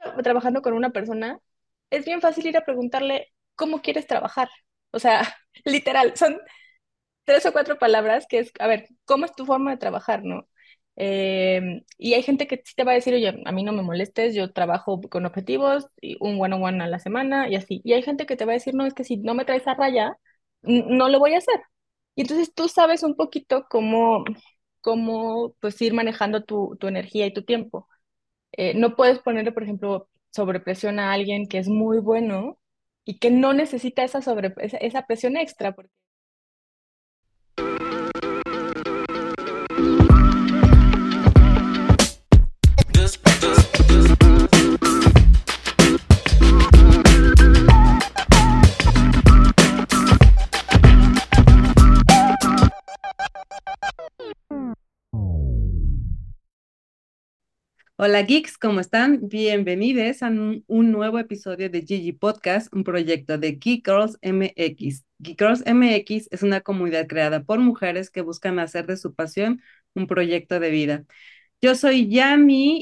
trabajando con una persona, es bien fácil ir a preguntarle cómo quieres trabajar. O sea, literal, son 3 o 4 palabras que es, a ver, ¿cómo es tu forma de trabajar, no? Y hay gente que sí te va a decir, oye, a mí no me molestes, yo trabajo con objetivos, y un one-on-one a la semana y así. Y hay gente que te va a decir, no, es que si no me traes a raya, no lo voy a hacer. Y entonces tú sabes un poquito cómo pues ir manejando tu energía y tu tiempo. No puedes ponerle, por ejemplo, sobrepresión a alguien que es muy bueno y que no necesita esa presión extra. Hola geeks, ¿cómo están? Bienvenidos a un nuevo episodio de Gigi Podcast, un proyecto de Geek Girls MX. Geek Girls MX es una comunidad creada por mujeres que buscan hacer de su pasión un proyecto de vida. Yo soy Yami,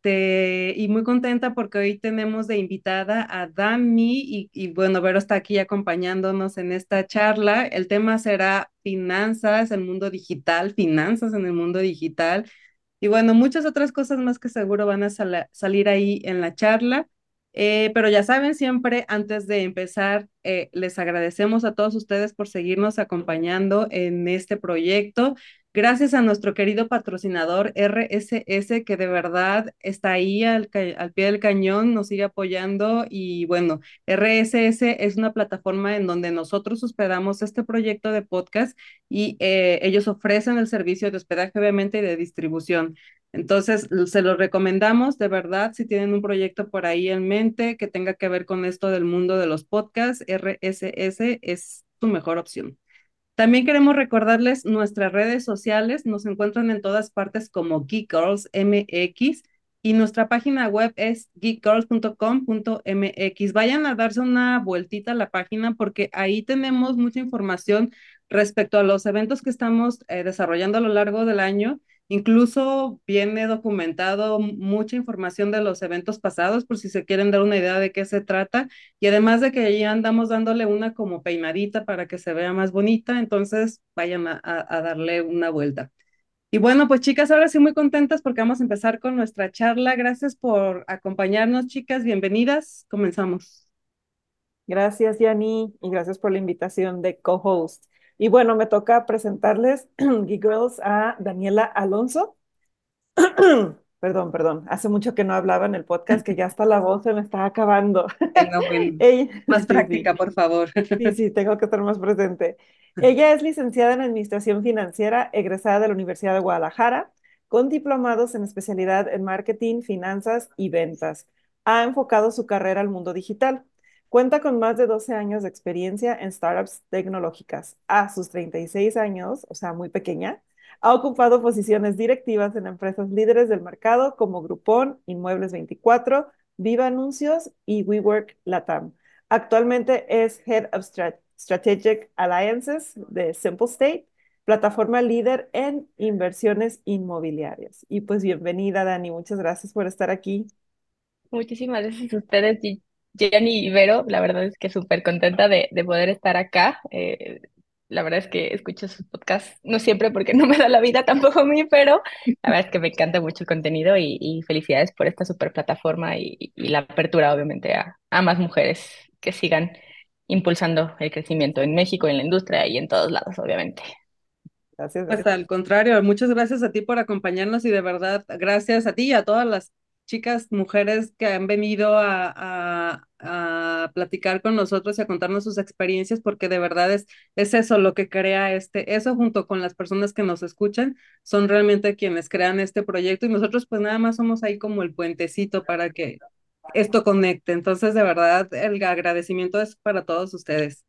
y muy contenta porque hoy tenemos de invitada a Dami y bueno, Vero está aquí acompañándonos en esta charla. El tema será finanzas, el mundo digital, finanzas en el mundo digital. Y bueno, muchas otras cosas más que seguro van a salir ahí en la charla. Pero ya saben, siempre antes de empezar, les agradecemos a todos ustedes por seguirnos acompañando en este proyecto. Gracias a nuestro querido patrocinador RSS, que de verdad está ahí al pie del cañón, nos sigue apoyando. Y bueno, RSS es una plataforma en donde nosotros hospedamos este proyecto de podcast y ellos ofrecen el servicio de hospedaje, obviamente, y de distribución. Entonces, se los recomendamos de verdad si tienen un proyecto por ahí en mente que tenga que ver con esto del mundo de los podcasts, RSS es tu mejor opción. También queremos recordarles nuestras redes sociales, nos encuentran en todas partes como Geek Girls MX y nuestra página web es geekgirls.com.mx. Vayan a darse una vueltita a la página porque ahí tenemos mucha información respecto a los eventos que estamos desarrollando a lo largo del año. Incluso viene documentado mucha información de los eventos pasados por si se quieren dar una idea de qué se trata. Y además de que ya andamos dándole una como peinadita para que se vea más bonita, entonces vayan a darle una vuelta. Y bueno, pues chicas, ahora sí muy contentas porque vamos a empezar con nuestra charla. Gracias por acompañarnos, chicas. Bienvenidas. Comenzamos. Gracias, Yani, y gracias por la invitación de co-host. Y bueno, me toca presentarles Geek Girls a Daniela Alonso. Perdón, hace mucho que no hablaba en el podcast, que ya hasta la voz se me está acabando. Bueno, bueno. Ella, Más sí, sí, práctica, por favor. sí, tengo que estar más presente. Ella es licenciada en Administración Financiera, egresada de la Universidad de Guadalajara, con diplomados en especialidad en Marketing, Finanzas y Ventas. Ha enfocado su carrera al mundo digital. Cuenta con más de 12 años de experiencia en startups tecnológicas. A sus 36 años, o sea, muy pequeña, ha ocupado posiciones directivas en empresas líderes del mercado como Groupon, Inmuebles 24, Viva Anuncios y WeWork Latam. Actualmente es Head of Strategic Alliances de Simple State, plataforma líder en inversiones inmobiliarias. Y pues bienvenida, Dani. Muchas gracias por estar aquí. Muchísimas gracias a ustedes, Jenny y Vero. La verdad es que súper contenta de poder estar acá. La verdad es que escucho sus podcasts, no siempre porque no me da la vida tampoco a mí, pero la verdad es que me encanta mucho el contenido y felicidades por esta súper plataforma y la apertura, obviamente, a más mujeres que sigan impulsando el crecimiento en México, en la industria y en todos lados, obviamente. Gracias, Pues gracias. al contrario, muchas gracias a ti por acompañarnos y de verdad, gracias a ti y a todas las chicas, mujeres que han venido a platicar con nosotros y a contarnos sus experiencias, porque de verdad es eso lo que crea eso junto con las personas que nos escuchan, son realmente quienes crean este proyecto y nosotros pues nada más somos ahí como el puentecito para que esto conecte. Entonces, de verdad, el agradecimiento es para todos ustedes.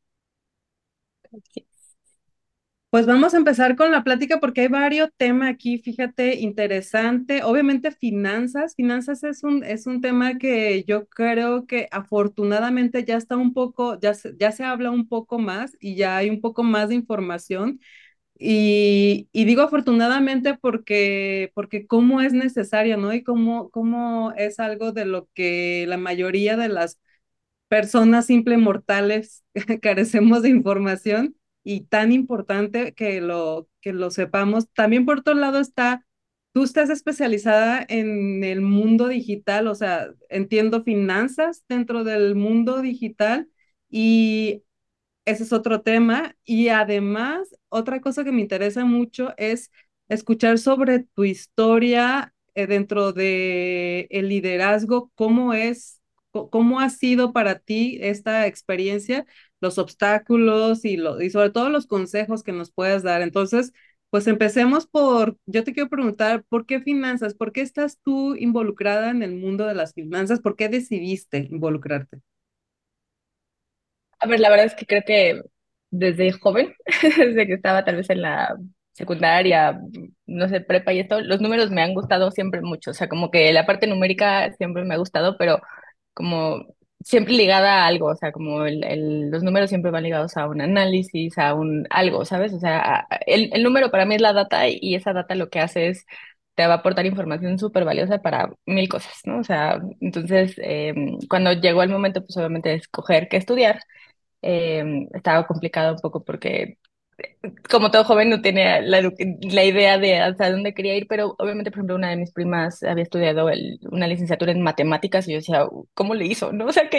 Pues vamos a empezar con la plática porque hay varios temas aquí, fíjate, interesante. Obviamente finanzas es un tema que yo creo que afortunadamente ya está un poco, ya se habla un poco más y ya hay un poco más de información, Y digo afortunadamente porque cómo es necesario, ¿no? Y cómo es algo de lo que la mayoría de las personas simple mortales carecemos de información y tan importante que lo sepamos. También por otro lado está, tú estás especializada en el mundo digital, o sea, entiendo finanzas dentro del mundo digital y ese es otro tema. Y además, otra cosa que me interesa mucho es escuchar sobre tu historia dentro de el liderazgo, cómo ha sido para ti esta experiencia, los obstáculos y sobre todo los consejos que nos puedas dar. Entonces, pues empecemos yo te quiero preguntar, ¿por qué finanzas? ¿Por qué estás tú involucrada en el mundo de las finanzas? ¿Por qué decidiste involucrarte? A ver, la verdad es que creo que desde joven, desde que estaba tal vez en la secundaria, no sé, prepa y esto, los números me han gustado siempre mucho. O sea, como que la parte numérica siempre me ha gustado, pero como siempre ligada a algo. O sea, como los números siempre van ligados a un análisis, a un algo, ¿sabes? O sea, el número para mí es la data y esa data lo que hace es te va a aportar información súper valiosa para mil cosas, ¿no? O sea, entonces, cuando llegó el momento, pues obviamente de escoger qué estudiar, estaba complicado un poco porque como todo joven no tenía la idea de hasta dónde quería ir, pero obviamente, por ejemplo, una de mis primas había estudiado una licenciatura en matemáticas y yo decía, ¿cómo le hizo? ¿No? O sea,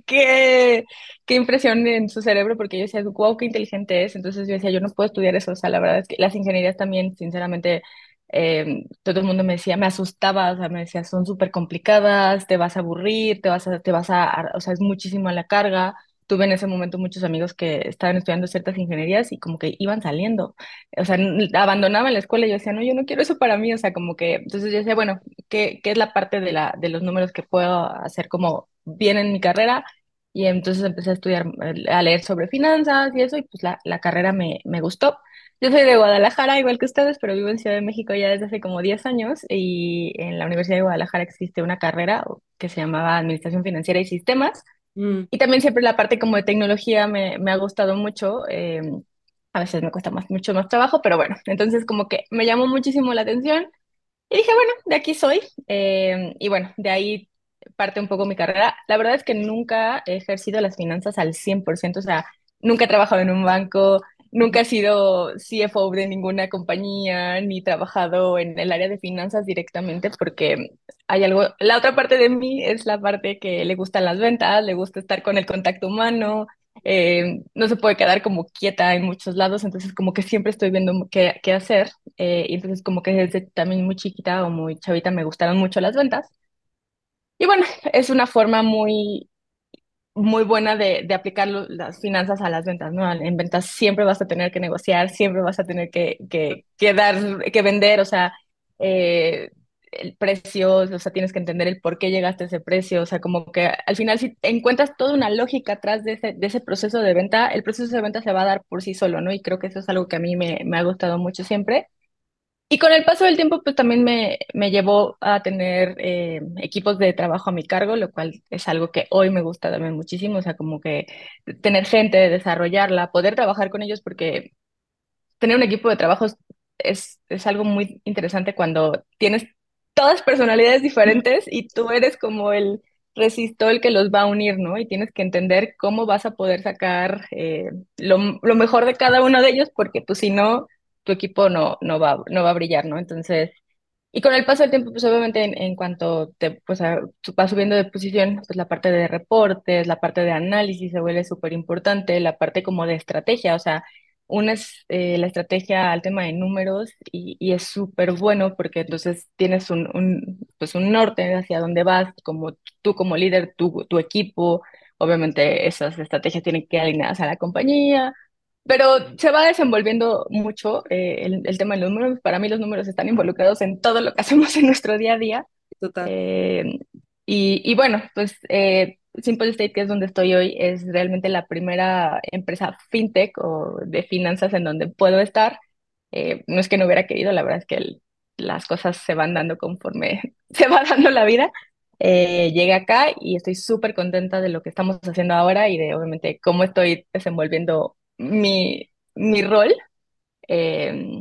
qué impresión en su cerebro, porque yo decía, wow, qué inteligente es. Entonces yo decía, yo no puedo estudiar eso. O sea, la verdad es que las ingenierías también, sinceramente, todo el mundo me decía, me asustaba, o sea, me decía, son súper complicadas, te vas a aburrir, o sea, es muchísimo a la carga. Tuve en ese momento muchos amigos que estaban estudiando ciertas ingenierías y como que iban saliendo, o sea, abandonaban la escuela y yo decía, no, yo no quiero eso para mí, o sea, como que, entonces yo decía, bueno, ¿qué es la parte de los números que puedo hacer como bien en mi carrera? Y entonces empecé a estudiar, a leer sobre finanzas y eso, y pues la carrera me gustó. Yo soy de Guadalajara, igual que ustedes, pero vivo en Ciudad de México ya desde hace como 10 años y en la Universidad de Guadalajara existe una carrera que se llamaba Administración Financiera y Sistemas. Mm, Y también siempre la parte como de tecnología me ha gustado mucho. A veces me cuesta mucho más trabajo, pero bueno, entonces como que me llamó muchísimo la atención y dije, bueno, de aquí soy. Y bueno, de ahí parte un poco mi carrera. La verdad es que nunca he ejercido las finanzas al 100%, o sea, nunca he trabajado en un banco, nunca he sido CFO de ninguna compañía, ni trabajado en el área de finanzas directamente, porque hay algo, la otra parte de mí es la parte que le gustan las ventas, le gusta estar con el contacto humano. No se puede quedar como quieta en muchos lados, entonces como que siempre estoy viendo qué hacer. Y entonces como que desde también muy chiquita o muy chavita me gustaron mucho las ventas. Y bueno, es una forma muy buena de aplicar las finanzas a las ventas, ¿no? En ventas siempre vas a tener que negociar, siempre vas a tener que dar, que vender, o sea, el precio, o sea, tienes que entender el por qué llegaste a ese precio, o sea, como que al final si encuentras toda una lógica atrás de ese proceso de venta, el proceso de venta se va a dar por sí solo, ¿no? Y creo que eso es algo que a mí me ha gustado mucho siempre. Y con el paso del tiempo, pues también me llevó a tener equipos de trabajo a mi cargo, lo cual es algo que hoy me gusta también muchísimo, o sea, como que tener gente, desarrollarla, poder trabajar con ellos, porque tener un equipo de trabajo es algo muy interesante cuando tienes todas personalidades diferentes y tú eres como el resistor que los va a unir, ¿no? Y tienes que entender cómo vas a poder sacar lo mejor de cada uno de ellos, porque pues si no, tu equipo no va a brillar, ¿no? Entonces, y con el paso del tiempo, pues obviamente en cuanto tú vas subiendo de posición, pues la parte de reportes, la parte de análisis se vuelve súper importante, la parte como de estrategia, o sea, una es la estrategia al tema de números y es súper bueno porque entonces tienes pues un norte hacia dónde vas, como tú como líder, tu equipo, obviamente esas estrategias tienen que ir alineadas a la compañía, pero se va desenvolviendo mucho el tema de los números. Para mí los números están involucrados en todo lo que hacemos en nuestro día a día. total. Eh, y bueno, pues Simple State, que es donde estoy hoy, es realmente la primera empresa fintech o de finanzas en donde puedo estar. No es que no hubiera querido, la verdad es que las cosas se van dando conforme se va dando la vida. Llegué acá y estoy súper contenta de lo que estamos haciendo ahora y de obviamente cómo estoy desenvolviendo mi rol. eh,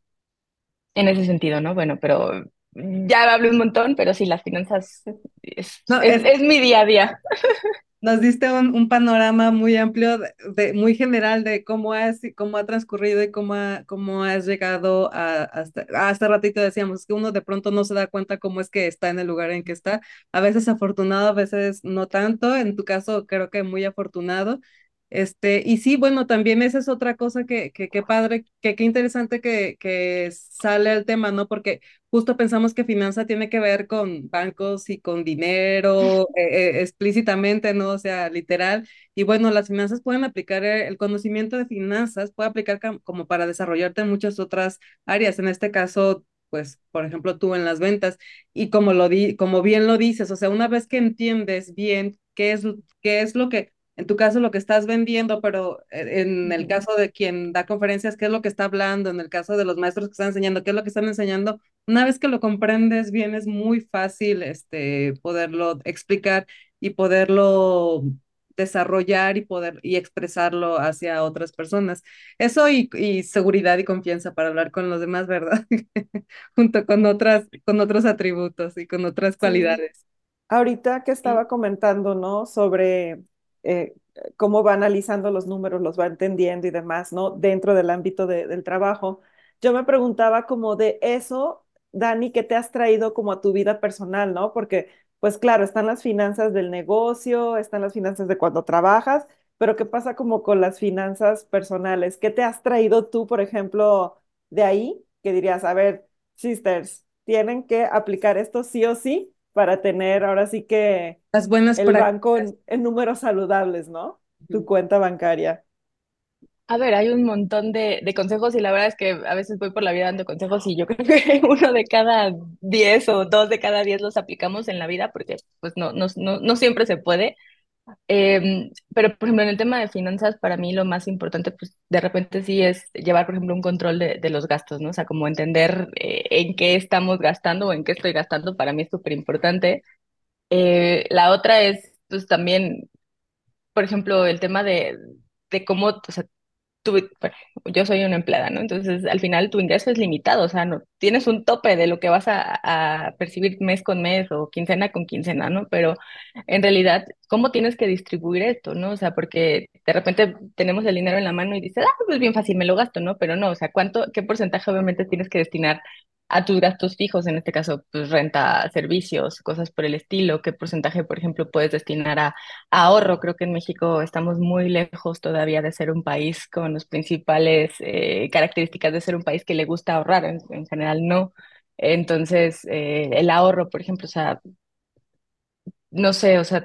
en ese sentido, ¿no? Bueno, pero ya hablé un montón, pero sí, las finanzas No, es mi día a día. nos diste un panorama muy amplio, muy general de cómo ha transcurrido y cómo has llegado hasta ratito decíamos que uno de pronto no se da cuenta cómo es que está en el lugar en que está. A veces afortunado, a veces no tanto. En tu caso, creo que muy afortunado. Y sí, bueno, también esa es otra cosa que padre, qué interesante que sale el tema, ¿no? Porque justo pensamos que finanza tiene que ver con bancos y con dinero, explícitamente, ¿no? O sea, literal. Y bueno, las finanzas pueden aplicar, el conocimiento de finanzas puede aplicar como para desarrollarte en muchas otras áreas. En este caso, pues, por ejemplo, tú en las ventas. Y como bien lo dices, o sea, una vez que entiendes bien qué es lo que en tu caso lo que estás vendiendo, pero en el Ujú. caso de quien da conferencias, qué es lo que está hablando, en el caso de los maestros que están enseñando, qué es lo que están enseñando, una vez que lo comprendes bien, es muy fácil poderlo explicar y poderlo desarrollar y expresarlo hacia otras personas. Eso y seguridad y confianza para hablar con los demás, ¿verdad? Junto con otros atributos y con otras Sí. cualidades. Ahorita que Sí. estaba comentando, ¿no? Sobre eh, cómo va analizando los números, los va entendiendo y demás, ¿no? Dentro del ámbito del trabajo. Yo me preguntaba como de eso, Dani, ¿qué te has traído como a tu vida personal, ¿no? Porque, pues claro, están las finanzas del negocio, están las finanzas de cuando trabajas, pero ¿qué pasa como con las finanzas personales? ¿Qué te has traído tú, por ejemplo, de ahí? Que dirías, a ver, sisters, tienen que aplicar esto sí o sí para tener ahora sí que Las buenas el banco prácticas. en números saludables, ¿no? Tu cuenta bancaria. A ver, hay un montón de consejos y la verdad es que a veces voy por la vida dando consejos y yo creo que uno de cada 10 o dos de cada 10 los aplicamos en la vida porque pues no siempre se puede. Pero, por ejemplo, en el tema de finanzas, para mí lo más importante, pues de repente sí es llevar, por ejemplo, un control de los gastos, ¿no? O sea, como entender en qué estamos gastando o en qué estoy gastando, para mí es súper importante. La otra es, pues también, por ejemplo, el tema de cómo, o sea, bueno, yo soy una empleada, ¿no? Entonces, al final tu ingreso es limitado, o sea, no tienes un tope de lo que vas a percibir mes con mes o quincena con quincena, ¿no? Pero en realidad, ¿cómo tienes que distribuir esto, no? O sea, porque de repente tenemos el dinero en la mano y dices, ah, pues bien fácil, me lo gasto, ¿no? Pero no, o sea, qué porcentaje obviamente tienes que destinar a tus gastos fijos, en este caso, pues renta, servicios, cosas por el estilo, qué porcentaje, por ejemplo, puedes destinar a ahorro. Creo que en México estamos muy lejos todavía de ser un país con las principales características de ser un país que le gusta ahorrar, en general no. Entonces, el ahorro, por ejemplo, o sea, no sé, o sea,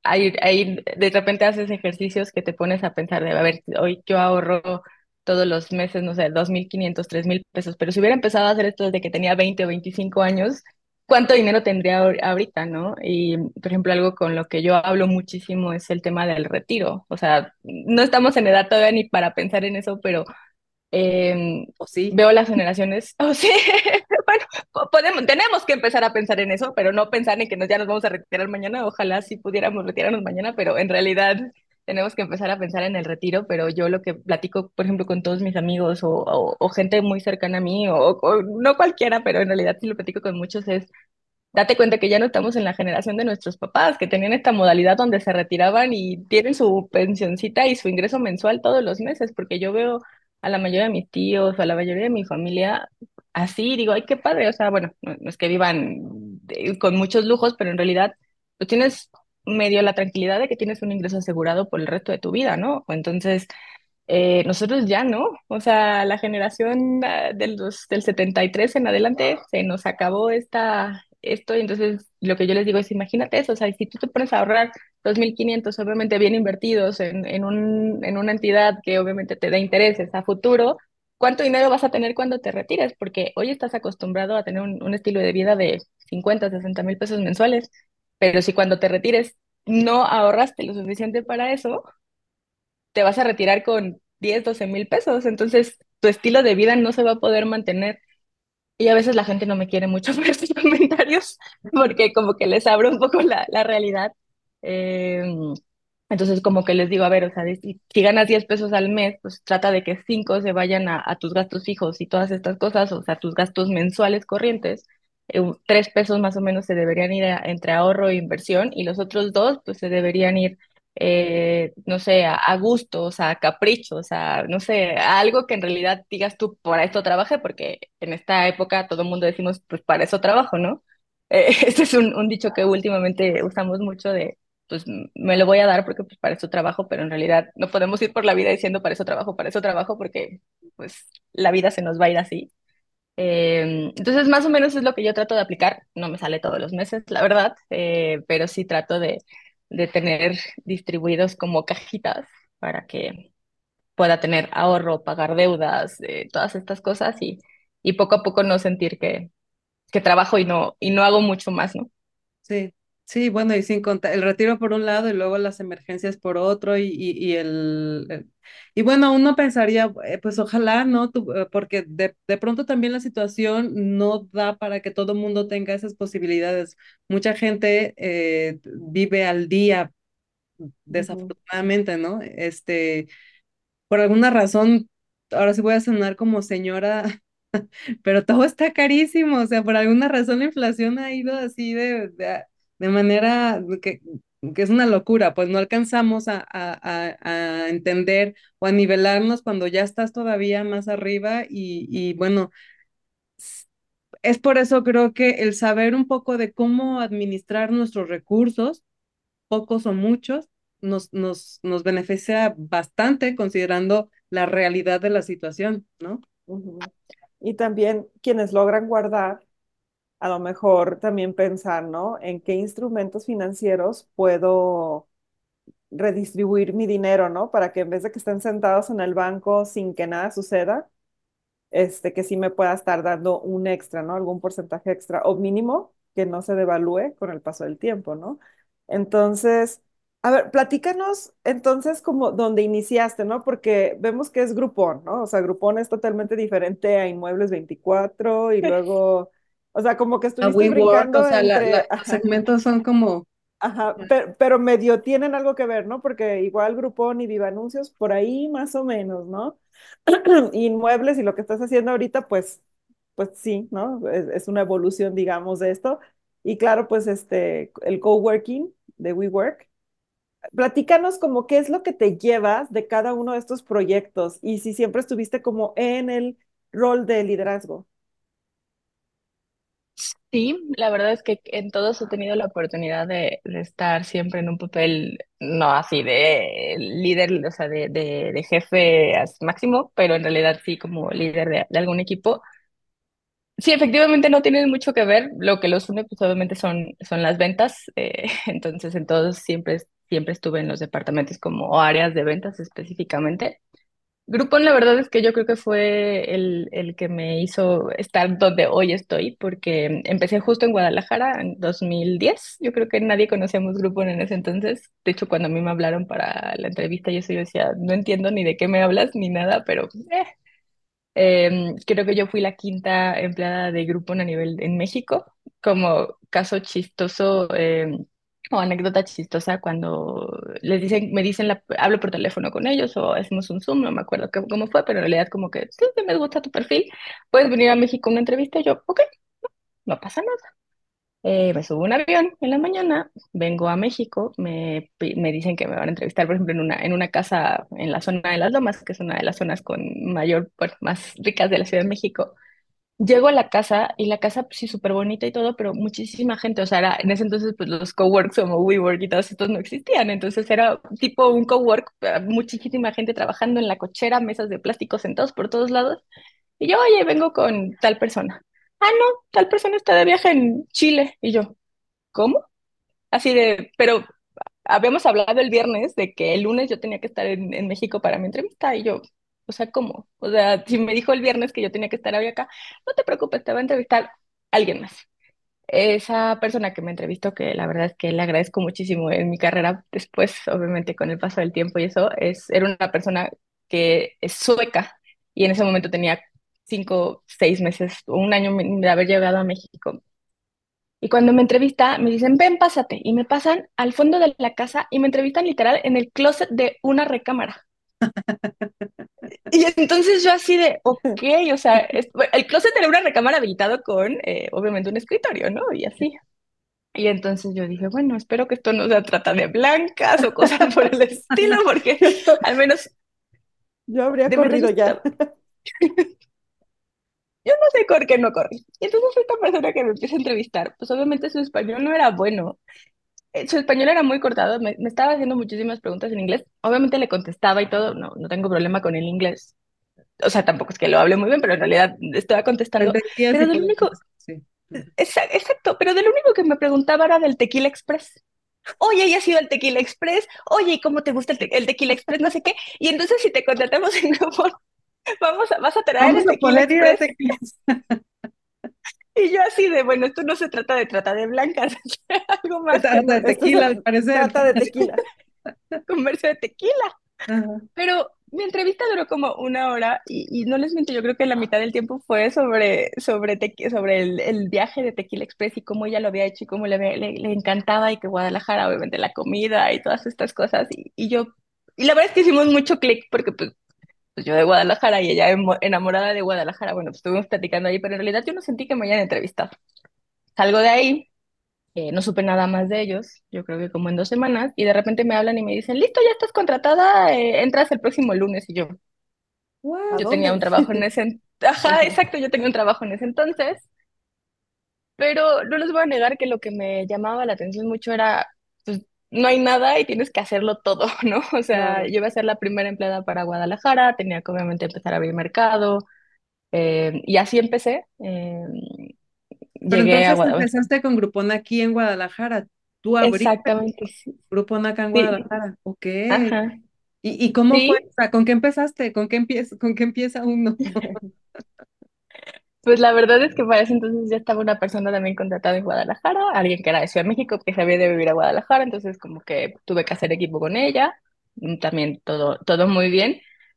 de repente haces ejercicios que te pones a pensar de, a ver, hoy yo ahorro todos los meses, no sé, 2.500, 3.000 pesos, pero si hubiera empezado a hacer esto desde que tenía 20 o 25 años, ¿cuánto dinero tendría ahorita, no? Y, por ejemplo, algo con lo que yo hablo muchísimo es el tema del retiro. O sea, no estamos en edad todavía ni para pensar en eso, pero eh, ¿O sí? veo las generaciones, oh sí, bueno, tenemos que empezar a pensar en eso, pero no pensar en que ya nos vamos a retirar mañana, ojalá sí pudiéramos retirarnos mañana, pero en realidad tenemos que empezar a pensar en el retiro, pero yo lo que platico, por ejemplo, con todos mis amigos o gente muy cercana a mí, o no cualquiera, pero en realidad sí lo platico con muchos, es date cuenta que ya no estamos en la generación de nuestros papás, que tenían esta modalidad donde se retiraban y tienen su pensioncita y su ingreso mensual todos los meses, porque yo veo a la mayoría de mis tíos o a la mayoría de mi familia así, y digo, ay, qué padre, o sea, bueno, no es que vivan con muchos lujos, pero en realidad tú tienes medio la tranquilidad de que tienes un ingreso asegurado por el resto de tu vida, ¿no? Entonces, nosotros ya no, o sea, la generación del 73 en adelante se nos acabó esto y entonces lo que yo les digo es, imagínate eso, o sea, si tú te pones a ahorrar 2.500 obviamente bien invertidos en una entidad que obviamente te da intereses a futuro, ¿cuánto dinero vas a tener cuando te retires? Porque hoy estás acostumbrado a tener un estilo de vida de 50, 60.000 pesos mensuales, pero si cuando te retires no ahorraste lo suficiente para eso, te vas a retirar con 10, 12.000 pesos, entonces tu estilo de vida no se va a poder mantener. Y a veces la gente no me quiere mucho por estos comentarios, porque como que les abro un poco la realidad. Eh, Entonces, como que les digo, a ver, o sea, si ganas 10 pesos al mes, pues trata de que 5 se vayan a tus gastos fijos y todas estas cosas, o sea, tus gastos mensuales corrientes. 3 pesos más o menos se deberían ir entre ahorro e inversión y los otros dos, pues se deberían ir, no sé, a gustos, a caprichos, a, no sé, a algo que en realidad digas tú, para esto trabajé, porque en esta época todo el mundo decimos, pues para eso trabajo, ¿no? Este es un dicho que últimamente usamos mucho de pues me lo voy a dar porque pues para eso trabajo, pero en realidad no podemos ir por la vida diciendo para eso trabajo, porque pues la vida se nos va a ir así. Entonces, más o menos es lo que yo trato de aplicar. No me sale todos los meses, la verdad, pero sí trato de tener distribuidos como cajitas para que pueda tener ahorro, pagar deudas, todas estas cosas y poco a poco no sentir que trabajo y no hago mucho más, ¿no? Sí, sí, bueno, y sin contar el retiro por un lado y luego las emergencias por otro y y bueno, uno pensaría, pues ojalá, ¿no? Porque de pronto también la situación no da para que todo el mundo tenga esas posibilidades. Mucha gente vive al día, Ujú, desafortunadamente, ¿no? Por alguna razón, ahora sí voy a sonar como señora, pero todo está carísimo, o sea, por alguna razón la inflación ha ido así de manera que es una locura, pues no alcanzamos a entender o a nivelarnos cuando ya estás todavía más arriba y bueno, s- es por eso creo que el saber un poco de cómo administrar nuestros recursos, pocos o muchos, nos beneficia bastante considerando la realidad de la situación, ¿no? ujú. Y también quienes logran guardar, a lo mejor también pensar, ¿no? En qué instrumentos financieros puedo redistribuir mi dinero, ¿no? Para que en vez de que estén sentados en el banco sin que nada suceda, que sí me pueda estar dando un extra, ¿no? Algún porcentaje extra o mínimo que no se devalúe con el paso del tiempo, ¿no? Entonces, a ver, platícanos entonces como donde iniciaste, ¿no? Porque vemos que es Groupon, ¿no? O sea, Groupon es totalmente diferente a Inmuebles 24 y luego, o sea, como que A estuviste WeWork, o brincando sea, entre, los segmentos son como, ajá, pero medio tienen algo que ver, ¿no? Porque igual Groupon y Viva Anuncios, por ahí más o menos, ¿no? Inmuebles y lo que estás haciendo ahorita, pues sí, ¿no? Es una evolución, digamos, de esto. Y claro, pues el coworking de WeWork. Platícanos como qué es lo que te llevas de cada uno de estos proyectos y si siempre estuviste como en el rol de liderazgo. Sí, la verdad es que en todos he tenido la oportunidad de estar siempre en un papel, no así de líder, o sea, de jefe máximo, pero en realidad sí como líder de algún equipo. Sí, efectivamente no tienen mucho que ver, lo que los une pues obviamente son las ventas, entonces en todos siempre estuve en los departamentos como o áreas de ventas específicamente. Groupon, la verdad es que yo creo que fue el que me hizo estar donde hoy estoy, porque empecé justo en Guadalajara en 2010. Yo creo que nadie conocíamos Groupon en ese entonces. De hecho, cuando a mí me hablaron para la entrevista y eso, yo decía, no entiendo ni de qué me hablas ni nada, pero creo que yo fui la quinta empleada de Groupon a nivel en México. Como caso chistoso o anécdota chistosa, cuando les dicen, me dicen, hablo por teléfono con ellos o hacemos un Zoom, no me acuerdo cómo fue, pero en realidad como que, sí, sí, me gusta tu perfil, puedes venir a México a una entrevista. Y yo, ok, no pasa nada. Me subo a un avión en la mañana, vengo a México, me dicen que me van a entrevistar, por ejemplo, en una casa en la zona de Las Lomas, que es una de las zonas con mayor, bueno, más ricas de la Ciudad de México. Llego a la casa y la casa, pues, sí, súper bonita y todo, pero muchísima gente, o sea, en ese entonces, pues los coworks como WeWork y todos estos no existían, entonces era tipo un cowork, muchísima gente trabajando en la cochera, mesas de plástico sentados por todos lados, y yo, oye, vengo con tal persona. Ah, no, tal persona está de viaje en Chile, y yo, ¿cómo? Así de, pero habíamos hablado el viernes de que el lunes yo tenía que estar en México para mi entrevista y yo, o sea, ¿cómo? O sea, si me dijo el viernes que yo tenía que estar hoy acá, no te preocupes, te va a entrevistar alguien más. Esa persona que me entrevistó, que la verdad es que le agradezco muchísimo en mi carrera, después, obviamente, con el paso del tiempo y eso, era una persona que es sueca y en ese momento tenía 5, 6 meses o un año de haber llegado a México Y cuando me entrevista, me dicen, ven, pásate. Y me pasan al fondo de la casa y me entrevistan literal en el closet de una recámara. Y entonces yo así de, ok, o sea, bueno, el closet era una recámara habilitado con, obviamente, un escritorio, ¿no? Y así. Y entonces yo dije, bueno, espero que esto no se trata de blancas o cosas por el estilo, porque al menos Yo habría de verdad yo corrido ya. estaba, yo no sé por qué no corrí. Y entonces esta persona que me empieza a entrevistar, pues obviamente su español no era bueno. Su español era muy cortado, me estaba haciendo muchísimas preguntas en inglés. Obviamente le contestaba y todo, no, no tengo problema con el inglés. O sea, tampoco es que lo hable muy bien, pero en realidad estaba contestando. Entendías y Pero del podías único, contestar, sí. Ujú. exacto, pero del único que me preguntaba era del Tequila Express. Oye, ¿ya has ido al Tequila Express? Oye, ¿y cómo te gusta el Tequila Express? No sé qué. Y entonces si te contratamos en grupo, vas a traer Vamos el a Tequila poder ir a Express. tequilas. Y yo así de, bueno, esto no se trata de trata de blancas, es algo Se más que trata de Esto tequila, al se parecer. trata de tequila. comercio de tequila. Ajá. Pero mi entrevista duró como una hora y no les miento, yo creo que la mitad del tiempo fue sobre el viaje de Tequila Express y cómo ella lo había hecho y cómo le encantaba y que Guadalajara, obviamente la comida y todas estas cosas. Y la verdad es que hicimos mucho clic porque pues yo de Guadalajara y ella enamorada de Guadalajara, bueno, pues estuvimos platicando ahí, pero en realidad yo no sentí que me hayan entrevistado. Salgo de ahí, no supe nada más de ellos, yo creo que como en 2 semanas, y de repente me hablan y me dicen, listo, ya estás contratada, entras el próximo lunes. Y ¿A yo dónde? tenía un trabajo en ajá, Ajá, exacto, yo tenía un trabajo en ese entonces, pero no les voy a negar que lo que me llamaba la atención mucho era, pues, no hay nada y tienes que hacerlo todo, ¿no? O sea, claro. yo iba a ser la primera empleada para Guadalajara, tenía que obviamente empezar a abrir mercado, y así empecé. Pero Llegué a entonces Guadalajara. empezaste con Groupon aquí en Guadalajara. Tú abriste Exactamente, sí. Groupon acá en Sí, Guadalajara. Ok. ajá. ¿Y cómo fue? Sí, O sea, ¿con qué empezaste? Con qué empieza uno? pues la verdad es que para ese entonces ya estaba una persona también contratada en Guadalajara, alguien que era de Ciudad de México, que sabía de vivir a Guadalajara, entonces como que tuve que hacer equipo con ella, también todo muy bien.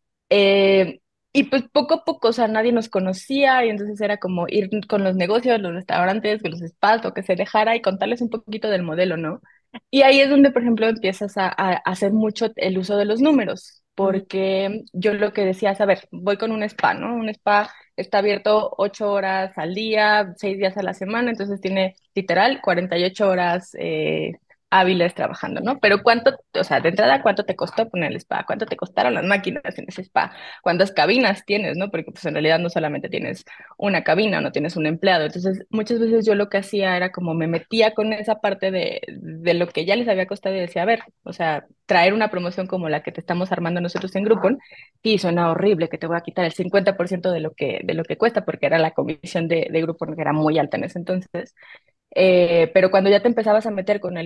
Eh, y pues poco a poco, o sea, nadie nos conocía y entonces era como ir con los negocios, los restaurantes, con los spas, lo que se dejara y contarles un poquito del modelo, ¿no? Y ahí es donde, por ejemplo, empiezas a hacer mucho el uso de los números, Mm. porque yo lo que decía es, a ver, voy con un spa, ¿no? Un spa está abierto 8 horas al día, 6 días a la semana, entonces tiene literal 48 horas hábiles trabajando, ¿no? Pero cuánto, o sea, de entrada, ¿cuánto te costó poner el spa? ¿Cuánto te costaron las máquinas en ese spa? ¿Cuántas cabinas tienes, no? Porque pues en realidad no solamente tienes una cabina, no tienes un empleado. Entonces, muchas veces yo lo que hacía era como me metía con esa parte de lo que ya les había costado y decía, a ver, o sea, traer una promoción como la que te estamos armando nosotros en Groupon, sí, suena horrible que te voy a quitar el 50% de lo que cuesta, porque era la comisión de Groupon que era muy alta en ese entonces. Pero cuando ya te empezabas a meter con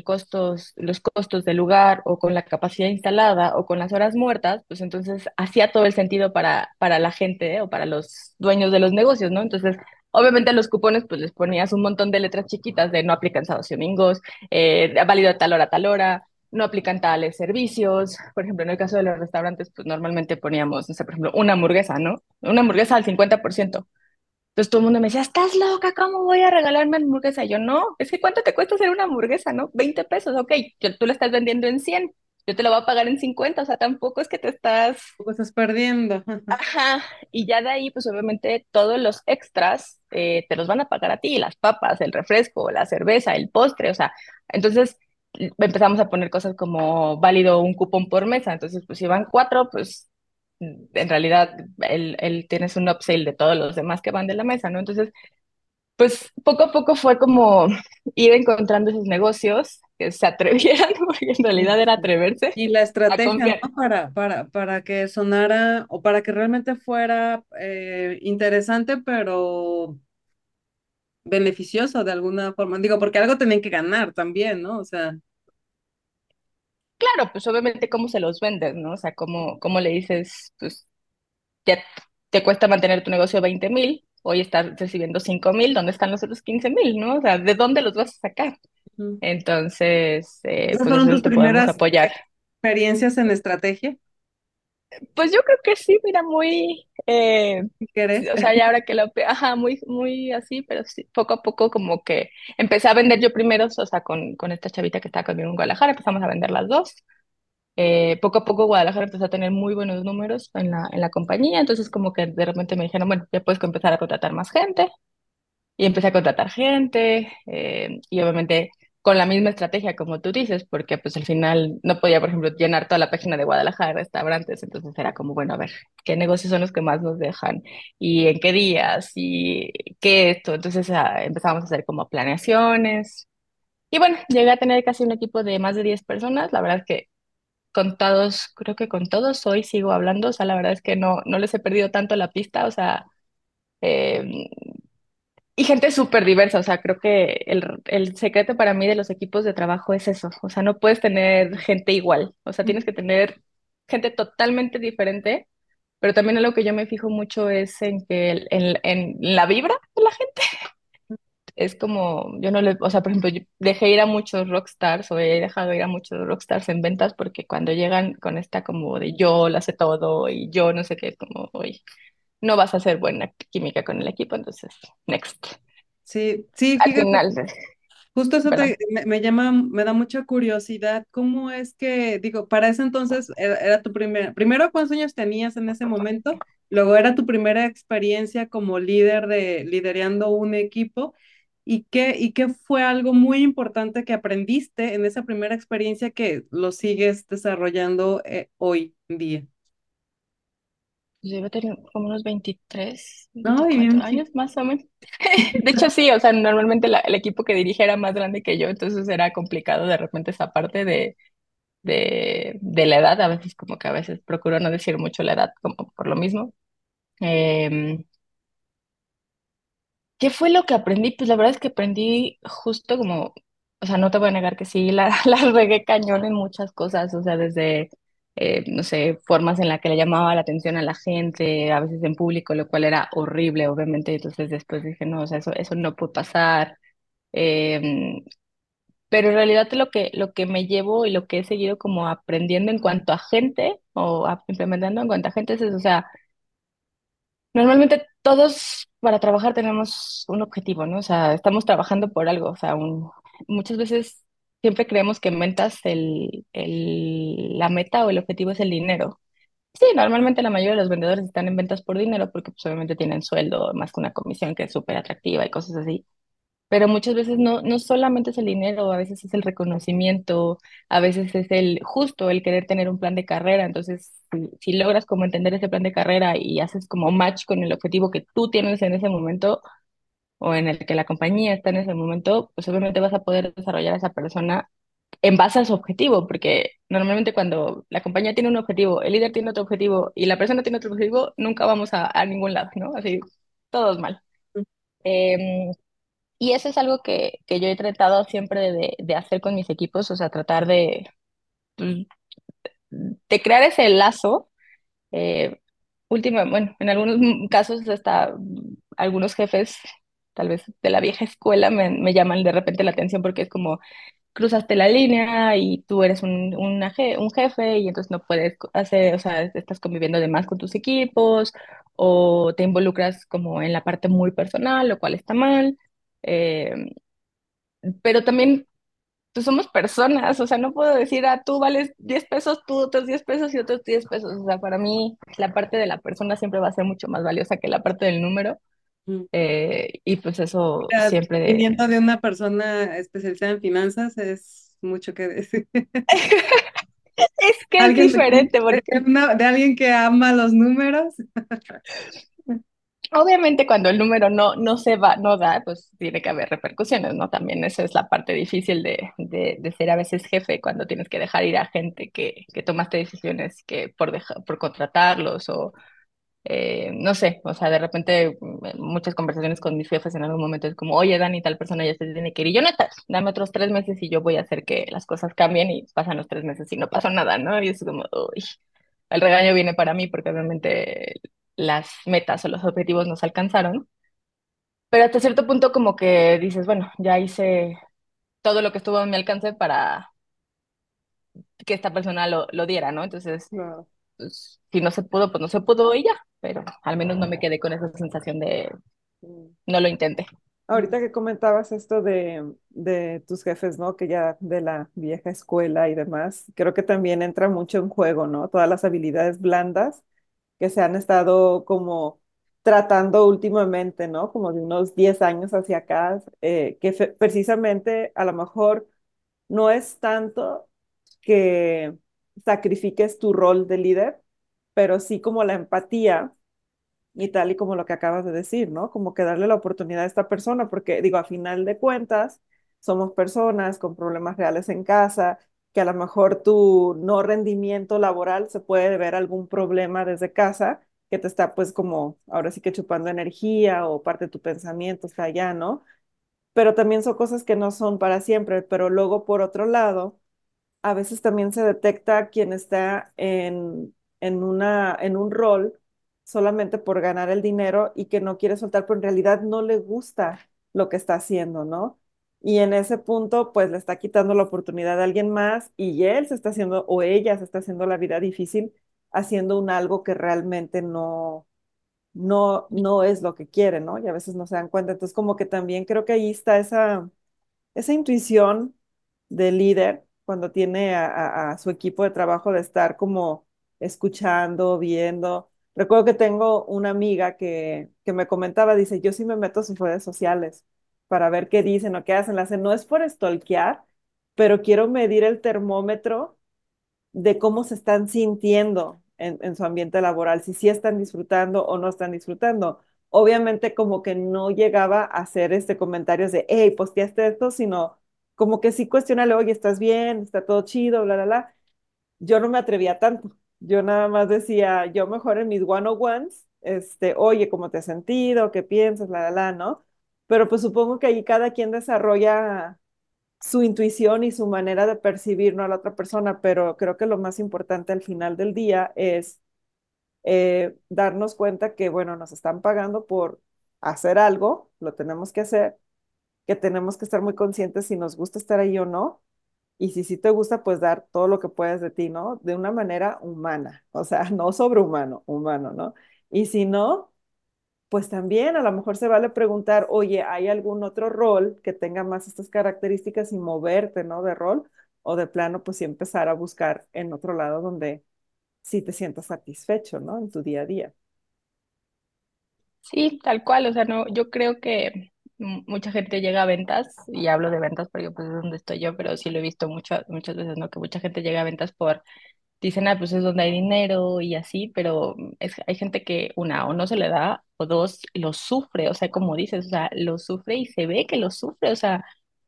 los costos del lugar o con la capacidad instalada o con las horas muertas, pues entonces hacía todo el sentido para la gente, o para los dueños de los negocios, ¿no? Entonces, obviamente a los cupones pues les ponías un montón de letras chiquitas de no aplican sábados y domingos, válido de tal hora, no aplican tales servicios. Por ejemplo, en el caso de los restaurantes, pues normalmente poníamos, no sé, por ejemplo, una hamburguesa, ¿no? Una hamburguesa al 50%. Entonces todo el mundo me decía, ¿estás loca? ¿Cómo voy a regalarme una hamburguesa? Y yo, no, es que ¿cuánto te cuesta hacer una hamburguesa, no? 20 pesos, ok, tú la estás vendiendo en 100, yo te la voy a pagar en 50, o sea, tampoco es que te estás... Poco estás perdiendo. Ajá, y ya de ahí, pues obviamente todos los extras te los van a pagar a ti, las papas, el refresco, la cerveza, el postre, o sea, entonces empezamos a poner cosas como válido un cupón por mesa, entonces pues si van cuatro, pues en realidad tienes un upsell de todos los demás que van de la mesa, ¿no? Entonces pues poco a poco fue como ir encontrando esos negocios que se atrevieran, porque en realidad era atreverse Y la a estrategia, confiar. ¿no? Para que sonara o para que realmente fuera interesante, pero beneficioso de alguna forma. Digo, porque algo tenían que ganar también, ¿no? O sea, Claro, pues obviamente cómo se los vendes, ¿no? O sea, cómo le dices, pues ya te cuesta mantener tu negocio 20,000, hoy estás recibiendo 5,000, ¿dónde están los otros 15,000, no? O sea, ¿de dónde los vas a sacar? ujú. Entonces, ¿Esas pues fueron nosotros tus te podemos primeras apoyar. experiencias en estrategia? Pues yo creo que sí, mira, muy... Eh, ¿Qué querés? o sea, ya ahora que ajá, muy, muy así, pero sí, poco a poco como que empecé a vender yo primero, o sea, con esta chavita que estaba conmigo en Guadalajara, empezamos a vender las dos. Poco a poco Guadalajara empezó a tener muy buenos números en la compañía, entonces como que de repente me dijeron, bueno, ya puedes empezar a contratar más gente. Y empecé a contratar gente y obviamente con la misma estrategia como tú dices, porque pues al final no podía, por ejemplo, llenar toda la página de Guadalajara de restaurantes, entonces era como, bueno, a ver, ¿qué negocios son los que más nos dejan? ¿Y en qué días? ¿Y qué esto? Entonces empezamos a hacer como planeaciones. Y bueno, llegué a tener casi un equipo de más de 10 personas, la verdad es que contados, creo que con todos hoy sigo hablando, o sea, la verdad es que no les he perdido tanto la pista, o sea... em, y gente súper diversa, o sea, creo que el secreto para mí de los equipos de trabajo es eso, o sea, no puedes tener gente igual, o sea, tienes que tener gente totalmente diferente, pero también algo que yo me fijo mucho es en que en la vibra de la gente, es como, yo no le, o sea, por ejemplo, yo dejé ir a muchos rockstars o he dejado ir a muchos rockstars en ventas porque cuando llegan con esta como de yo lo hace todo y yo no sé qué, como, oye, no vas a hacer buena química con el equipo, entonces, next. Sí, sí, Al fíjate. final, Justo eso perdón. me llama, me da mucha curiosidad. ¿Cómo es que, digo, para ese entonces era tu primero, ¿cuántos años tenías en ese momento? Luego era tu primera experiencia como líder liderando un equipo. Y qué fue algo muy importante que aprendiste en esa primera experiencia que lo sigues desarrollando hoy en día? Yo iba a tener como unos 23 No, y 24 bien años más o menos. De hecho, sí, o sea, normalmente el equipo que dirige era más grande que yo, entonces era complicado de repente esa parte de la edad. A veces como que a veces procuro no decir mucho la edad como por lo mismo. Em, ¿Qué fue lo que aprendí? Pues la verdad es que aprendí justo como, o sea, no te voy a negar que sí, la regué cañón en muchas cosas, o sea, desde, no sé, formas en las que le llamaba la atención a la gente, a veces en público, lo cual era horrible, obviamente, entonces después dije, no, o sea, eso no puede pasar. Em, pero en realidad lo que me llevo y lo que he seguido como aprendiendo en cuanto a gente o implementando en cuanto a gente es, eso, o sea, normalmente todos para trabajar tenemos un objetivo, ¿no? O sea, estamos trabajando por algo. O sea, muchas veces siempre creemos que en ventas la meta o el objetivo es el dinero. Sí, normalmente la mayoría de los vendedores están en ventas por dinero porque pues, obviamente tienen sueldo más que una comisión que es súper atractiva y cosas así. Pero muchas veces no solamente es el dinero, a veces es el reconocimiento, a veces es el justo el querer tener un plan de carrera. Entonces, si logras como entender ese plan de carrera y haces como match con el objetivo que tú tienes en ese momento o en el que la compañía está en ese momento, pues obviamente vas a poder desarrollar a esa persona en base a su objetivo, porque normalmente cuando la compañía tiene un objetivo, el líder tiene otro objetivo y la persona tiene otro objetivo, nunca vamos a ningún lado, ¿no? Así, todos mal. Em, y eso es algo que yo he tratado siempre de hacer con mis equipos, o sea, tratar pues, de crear ese lazo. Eh, bueno, en algunos casos hasta algunos jefes, tal vez de la vieja escuela, me llaman de repente la atención porque es como cruzaste la línea y tú eres un jefe y entonces no puedes hacer, o sea, estás conviviendo de más con tus equipos o te involucras como en la parte muy personal, lo cual está mal. Eh, pero también pues somos personas, o sea, no puedo decir, tú vales 10 pesos, tú otros 10 pesos y otros 10 pesos, o sea, para mí la parte de la persona siempre va a ser mucho más valiosa que la parte del número, Mm. y pues eso Mira, siempre... viniendo de una persona especializada en finanzas, es mucho que decir. Es que es Alguien diferente, porque de alguien que ama los números. obviamente cuando el número no se va, no da, pues tiene que haber repercusiones, ¿no? También esa es la parte difícil de ser a veces jefe, cuando tienes que dejar ir a gente que tomaste decisiones que por contratarlos o no sé, o sea, de repente muchas conversaciones con mis jefes en algún momento es como, oye, Dani, tal persona ya se tiene que ir y yo no estás, dame otros 3 meses y yo voy a hacer que las cosas cambien y pasan los 3 meses y no pasó nada, ¿no? Y es como, uy, el regaño viene para mí porque obviamente las metas o los objetivos no se alcanzaron, pero hasta cierto punto como que dices, bueno, ya hice todo lo que estuvo a mi alcance para que esta persona lo diera, ¿no? Entonces Wow. pues si no se pudo, pues no se pudo y ya, pero al menos no me quedé con esa sensación de Mm. no lo intenté. Ahorita que comentabas esto de tus jefes, ¿no? Que ya de la vieja escuela y demás, creo que también entra mucho en juego, ¿no? Todas las habilidades blandas que se han estado como tratando últimamente, ¿no? Como de unos 10 años hacia acá, precisamente a lo mejor no es tanto que sacrifiques tu rol de líder, pero sí como la empatía y tal y como lo que acabas de decir, ¿no? Como que darle la oportunidad a esta persona, porque digo, a final de cuentas, somos personas con problemas reales en casa, que a lo mejor tu no rendimiento laboral se puede ver a algún problema desde casa que te está pues como ahora sí que chupando energía o parte de tu pensamiento está allá, ¿no? Pero también son cosas que no son para siempre, pero luego por otro lado a veces también se detecta quien está en un rol solamente por ganar el dinero y que no quiere soltar, pero en realidad no le gusta lo que está haciendo, ¿no? Y en ese punto, pues le está quitando la oportunidad a alguien más y él se está haciendo o ella se está haciendo la vida difícil haciendo un algo que realmente no es lo que quiere, ¿no? Y a veces no se dan cuenta. Entonces, como que también creo que ahí está esa intuición del líder cuando tiene a su equipo de trabajo de estar como escuchando, viendo. Recuerdo que tengo una amiga que me comentaba, dice, yo sí me meto a sus redes sociales para ver qué dicen o qué hacen. La hacen. No es por stalkear, pero quiero medir el termómetro de cómo se están sintiendo en su ambiente laboral, si sí están disfrutando o no están disfrutando. Obviamente como que no llegaba a hacer comentarios de, hey, posteaste esto, sino como que sí cuestionale, oye, ¿estás bien? ¿Está todo chido? Bla, bla, bla. Yo no me atrevía tanto. Yo nada más decía, yo mejor en mis one-on-ones, oye, ¿cómo te has sentido? ¿Qué piensas? Bla, bla, bla, ¿no? Pero pues supongo que ahí cada quien desarrolla su intuición y su manera de percibir, ¿no? A la otra persona, pero creo que lo más importante al final del día es darnos cuenta que, bueno, nos están pagando por hacer algo, lo tenemos que hacer, que tenemos que estar muy conscientes si nos gusta estar ahí o no, y si sí te gusta, pues dar todo lo que puedes de ti, ¿no? De una manera humana, o sea, no sobrehumano, humano, ¿no? Y si no, pues también a lo mejor se vale preguntar, oye, ¿hay algún otro rol que tenga más estas características y moverte, ¿no? De rol, o de plano, pues sí empezar a buscar en otro lado donde sí te sientas satisfecho, ¿no? En tu día a día. Sí, tal cual, o sea, no, yo creo que mucha gente llega a ventas, y hablo de ventas porque pues es donde estoy yo, pero sí lo he visto muchas veces, ¿no? Que mucha gente llega a ventas por, dicen, ah, pues es donde hay dinero y así, pero hay gente que una, o no se le da, o dos, lo sufre, o sea, como dices, o sea, lo sufre y se ve que lo sufre, o sea,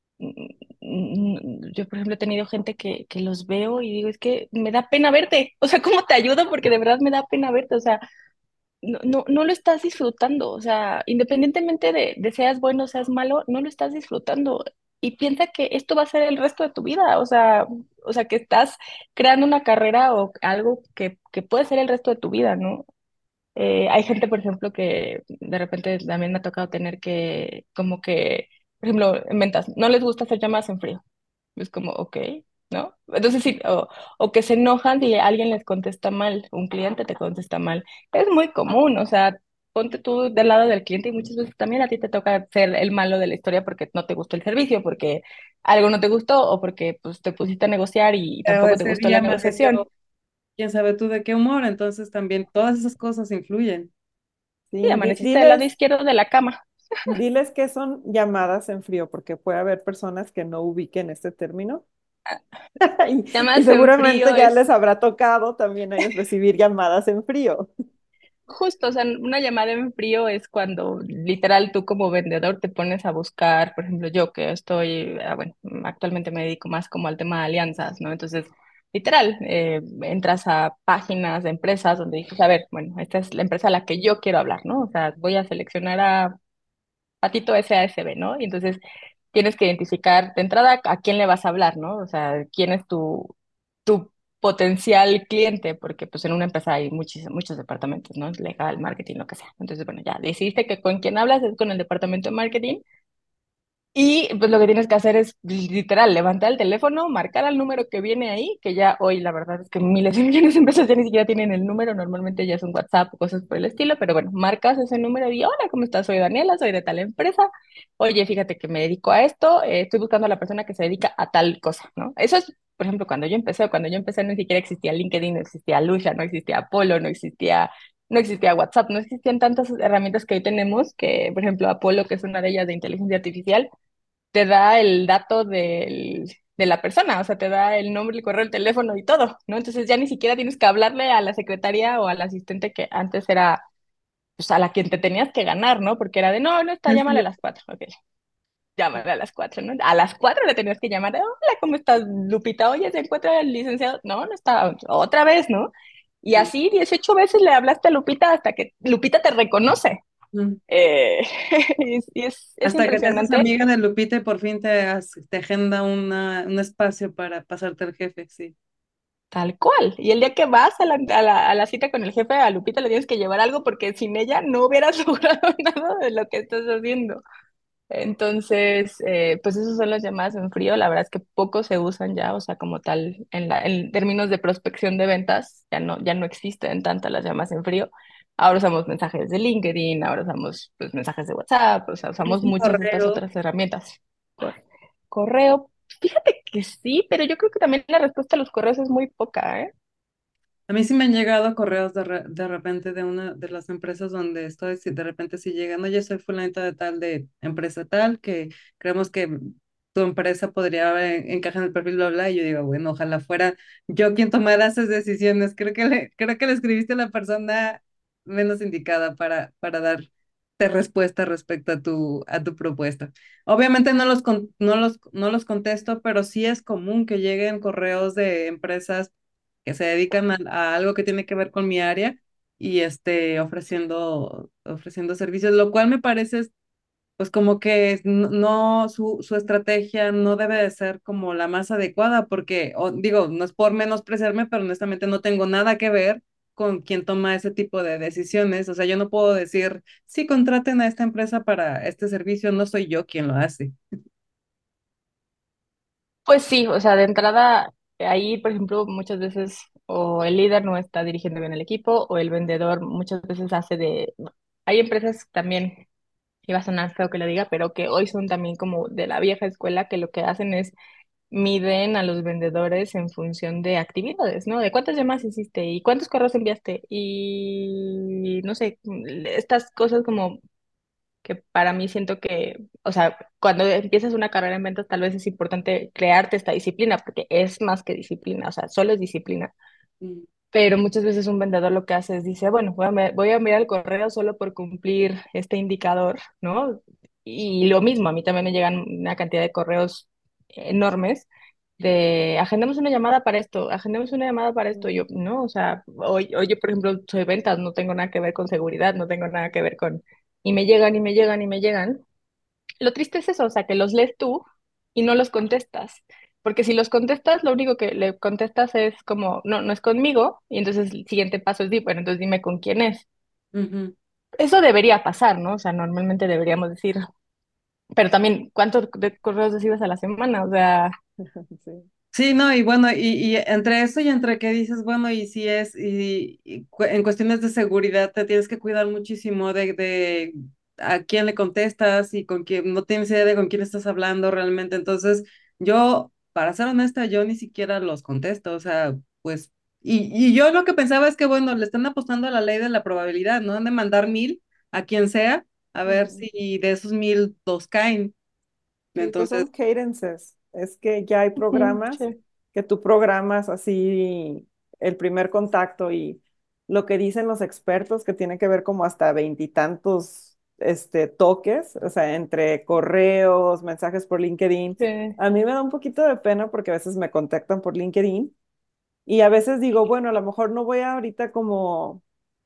yo por ejemplo he tenido gente que los veo y digo, es que me da pena verte, o sea, ¿cómo te ayudo? Porque de verdad me da pena verte, o sea, no lo estás disfrutando, o sea, independientemente de seas bueno o seas malo, no lo estás disfrutando. Y piensa que esto va a ser el resto de tu vida, o sea, que estás creando una carrera o algo que puede ser el resto de tu vida, ¿no? Hay gente, por ejemplo, que de repente también me ha tocado tener que, como que, por ejemplo, en ventas, no les gusta hacer llamadas en frío. Es como, ok, ¿no? Entonces sí, o que se enojan si alguien les contesta mal, un cliente te contesta mal. Es muy común, o sea, ponte tú del lado del cliente y muchas veces también a ti te toca ser el malo de la historia porque no te gustó el servicio, porque algo no te gustó o porque pues te pusiste a negociar y O tampoco te ese gustó la día amaneció, negociación. quién sabe tú de qué humor, entonces también todas esas cosas influyen. Y Sí, amaneciste del lado izquierdo de la cama. diles que son llamadas en frío, porque puede haber personas que no ubiquen este término. Y Llamadas en seguramente frío ya es les habrá tocado también a ellos recibir llamadas en frío. justo, o sea, una llamada en frío es cuando literal tú como vendedor te pones a buscar, por ejemplo, yo que estoy, bueno, actualmente me dedico más como al tema de alianzas, ¿no? Entonces, literal, entras a páginas de empresas donde dices, a ver, bueno, esta es la empresa a la que yo quiero hablar, ¿no? O sea, voy a seleccionar a Patito SASB, ¿no? Y entonces tienes que identificar de entrada a quién le vas a hablar, ¿no? O sea, quién es tu potencial cliente, porque pues en una empresa hay muchos departamentos, ¿no? Legal, marketing, lo que sea. Entonces, bueno, ya decidiste que con quién hablas es con el departamento de marketing Y pues lo que tienes que hacer es literal, levantar el teléfono, marcar al número que viene ahí, que ya hoy la verdad es que miles y millones de empresas ya ni siquiera tienen el número, normalmente ya es un WhatsApp o cosas por el estilo, pero bueno, marcas ese número y hola, ¿cómo estás? Soy Daniela, soy de tal empresa. Oye, fíjate que me dedico a esto, estoy buscando a la persona que se dedica a tal cosa, ¿no? Eso es, por ejemplo, cuando yo empecé no siquiera existía LinkedIn, no existía Lusha, no existía Apolo, no existía WhatsApp, no existían tantas herramientas que hoy tenemos, que por ejemplo Apolo, que es una de ellas de inteligencia artificial, te da el dato de la persona, o sea, te da el nombre, el correo, el teléfono y todo, ¿no? Entonces ya ni siquiera tienes que hablarle a la secretaria o al asistente que antes era, pues, a la quien te tenías que ganar, ¿no? Porque era de, no, no está, llámale a las 4, ok, llámale a las 4, ¿no? A las 4 le tenías que llamar, hola, ¿cómo estás, Lupita? Oye, ¿se encuentra el licenciado? No, no está, otra vez, ¿no? Y Sí. así 18 veces le hablaste a Lupita hasta que Lupita te reconoce. Mm. Eh, es Hasta que te haces impresionante. amiga de Lupita y por fin te agenda un espacio para pasarte al jefe, sí. Tal cual. Y el día que vas a la cita con el jefe, a Lupita le tienes que llevar algo porque sin ella no hubieras logrado nada de lo que estás haciendo. Entonces, pues esas son las llamadas en frío. La verdad es que poco se usan ya, o sea, como tal, en términos de prospección de ventas, ya no existen tantas las llamadas en frío. Ahora usamos mensajes de LinkedIn, ahora usamos pues, mensajes de WhatsApp, o sea, ¿Es usamos un muchas de estas correo? otras herramientas. Correo, fíjate que sí, pero yo creo que también la respuesta a los correos es muy poca, ¿eh? A mí sí me han llegado correos de repente de una de las empresas donde estoy, si de repente sí llegan, oye, soy fulanita de tal, de empresa tal, que creemos que tu empresa podría encajar en el perfil, bla, bla, y yo digo, bueno, ojalá fuera yo quien tomara esas decisiones. Creo que le escribiste a la persona menos indicada para darte respuesta respecto a tu propuesta. Obviamente no los contesto, pero sí es común que lleguen correos de empresas que se dedican a algo que tiene que ver con mi área y ofreciendo servicios, lo cual me parece pues como que no, su estrategia no debe de ser como la más adecuada, porque digo, no es por menospreciarme, pero honestamente no tengo nada que ver con quien toma ese tipo de decisiones. O sea, yo no puedo decir, sí, contraten a esta empresa para este servicio, no soy yo quien lo hace. Pues sí, o sea, de entrada, ahí, por ejemplo, muchas veces o el líder no está dirigiendo bien el equipo o el vendedor muchas veces hace de... Hay empresas también, iba a sonar feo que lo diga, pero que hoy son también como de la vieja escuela, que lo que hacen es miden a los vendedores en función de actividades, ¿no? De cuántas llamadas hiciste y cuántos correos enviaste y no sé, estas cosas como que para mí siento que, o sea, cuando empiezas una carrera en ventas tal vez es importante crearte esta disciplina porque es más que disciplina, o sea, solo es disciplina. Mm, Pero muchas veces un vendedor lo que hace es dice, bueno, voy a enviar el correo solo por cumplir este indicador, ¿no? Y lo mismo, a mí también me llegan una cantidad de correos enormes de agendemos una llamada para esto, agendemos una llamada para esto. Y yo, no, o sea, oye, por ejemplo, soy ventas, no tengo nada que ver con seguridad, no tengo nada que ver con... Y me llegan y me llegan y me llegan. Lo triste es eso, o sea, que los lees tú y no los contestas. Porque si los contestas, lo único que le contestas es como, no, no es conmigo. Y entonces el siguiente paso es, bueno, entonces dime con quién es. ujú. Eso debería pasar, ¿no? O sea, normalmente deberíamos decir, pero también, ¿cuántos correos recibes a la semana? O sea, Sí. Sí, no, y bueno, y entre eso y entre que dices, bueno, y si es, en cuestiones de seguridad te tienes que cuidar muchísimo de a quién le contestas y con quién, no tienes idea de con quién estás hablando realmente. Entonces, yo, para ser honesta, yo ni siquiera los contesto, o sea, pues, y yo lo que pensaba es que, bueno, le están apostando a la ley de la probabilidad, ¿no? Han de mandar 1000 a quien sea, a ver Ujú. si de esos 1000 dos caen. Sí, pues Entonces, son cadences. Es que ya hay ujú, programas sí, que tú programas así el primer contacto y lo que dicen los expertos que tiene que ver como hasta veintitantos toques, o sea, entre correos, mensajes por LinkedIn. sí. A mí me da un poquito de pena porque a veces me contactan por LinkedIn y a veces digo, bueno, a lo mejor no voy ahorita como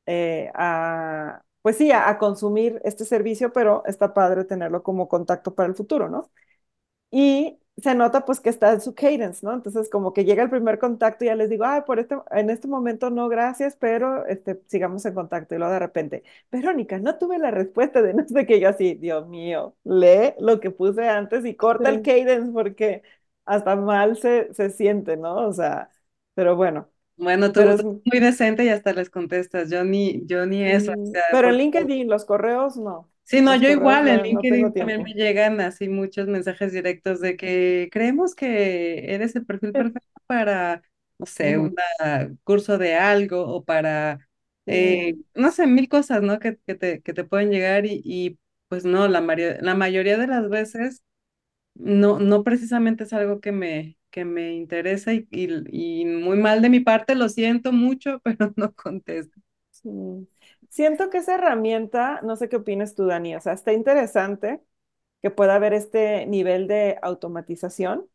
pues sí, a consumir este servicio, pero está padre tenerlo como contacto para el futuro, ¿no? Y se nota pues que está en su cadence, ¿no? Entonces como que llega el primer contacto y ya les digo, ay, en este momento no, gracias, pero sigamos en contacto. Y luego de repente, Verónica, no tuve la respuesta de no sé qué, yo así, Dios mío, lee lo que puse antes y corta el Sí. cadence porque hasta mal se siente, ¿no? O sea, pero bueno, Bueno, pero tú muy decente y hasta les contestas. Yo ni eso, o sea, pero en porque LinkedIn, los correos no, sí, no, los yo correos igual, en no, no tengo LinkedIn también me tiempo. llegan así muchos mensajes directos de que creemos que eres el perfil perfecto para, no sé, un Ujú, curso de algo o para, sí, no sé, mil cosas, ¿no? Que te pueden llegar y pues no, la mayoría de las veces no precisamente es algo que me interesa y muy mal de mi parte, lo siento mucho, pero no contesto. sí. Siento que esa herramienta, no sé qué opinas tú, Dani, o sea, está interesante que pueda haber este nivel de automatización,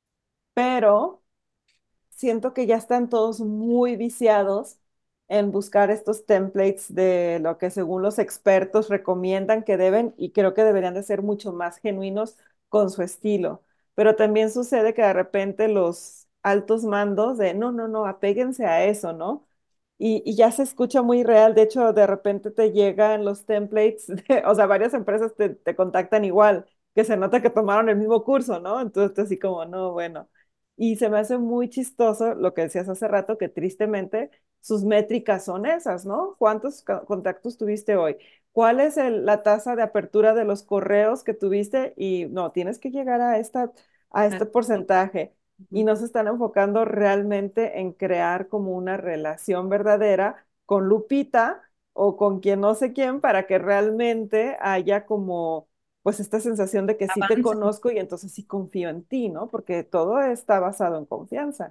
pero siento que ya están todos muy viciados en buscar estos templates de lo que según los expertos recomiendan que deben y creo que deberían de ser mucho más genuinos con su estilo. Pero también sucede que de repente los altos mandos de no, no, no, apéguense a eso, ¿no? Y ya se escucha muy real. De hecho, de repente te llegan los templates, o sea, varias empresas te contactan igual, que se nota que tomaron el mismo curso, ¿no? Entonces, así como, no, bueno. Y se me hace muy chistoso lo que decías hace rato, que tristemente sus métricas son esas, ¿no? ¿Cuántos contactos tuviste hoy? ¿Cuál es la tasa de apertura de los correos que tuviste? Y no, tienes que llegar a Ah, este porcentaje. Y ujú. no se están enfocando realmente en crear como una relación verdadera con Lupita o con quien no sé quién para que realmente haya como pues esta sensación de que sí te Avance. conozco y entonces sí confío en ti, ¿no? Porque todo está basado en confianza.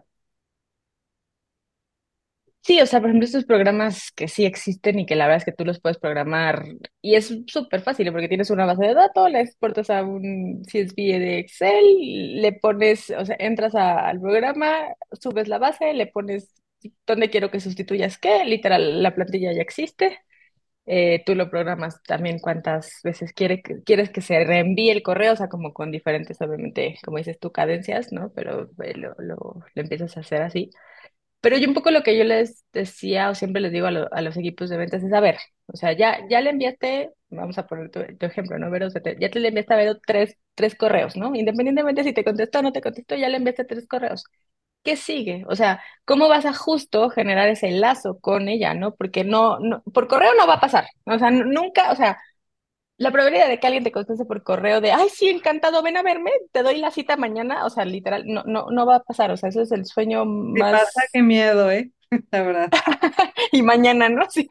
Sí, o sea, por ejemplo, estos programas que sí existen y que la verdad es que tú los puedes programar y es súper fácil porque tienes una base de datos, la exportas a un CSV de Excel, le pones, o sea, entras al programa, subes la base, le pones dónde quiero que sustituyas qué, literal, la plantilla ya existe. Tú lo programas también cuántas veces quieres que se reenvíe el correo, o sea, como con diferentes, obviamente, como dices tú, cadencias, ¿no? Pero lo empiezas a hacer así. Pero yo un poco lo que yo les decía o siempre les digo a los equipos de ventas es, a ver, o sea, ya le enviaste, vamos a poner tu ejemplo, ¿no? Vero, o sea, ya te le enviaste a Vero tres correos, ¿no? Independientemente si te contestó o no te contestó, ya le enviaste tres correos. ¿Qué sigue? O sea, ¿cómo vas a justo generar ese lazo con ella, ¿no? Porque por correo no va a pasar. O sea, nunca, o sea, la probabilidad de que alguien te conteste por correo de, ay, sí, encantado, ven a verme, te doy la cita mañana, o sea, literal, no va a pasar. O sea, eso es el sueño Si pasa, más qué miedo, ¿eh? La verdad. y mañana, ¿no? Sí.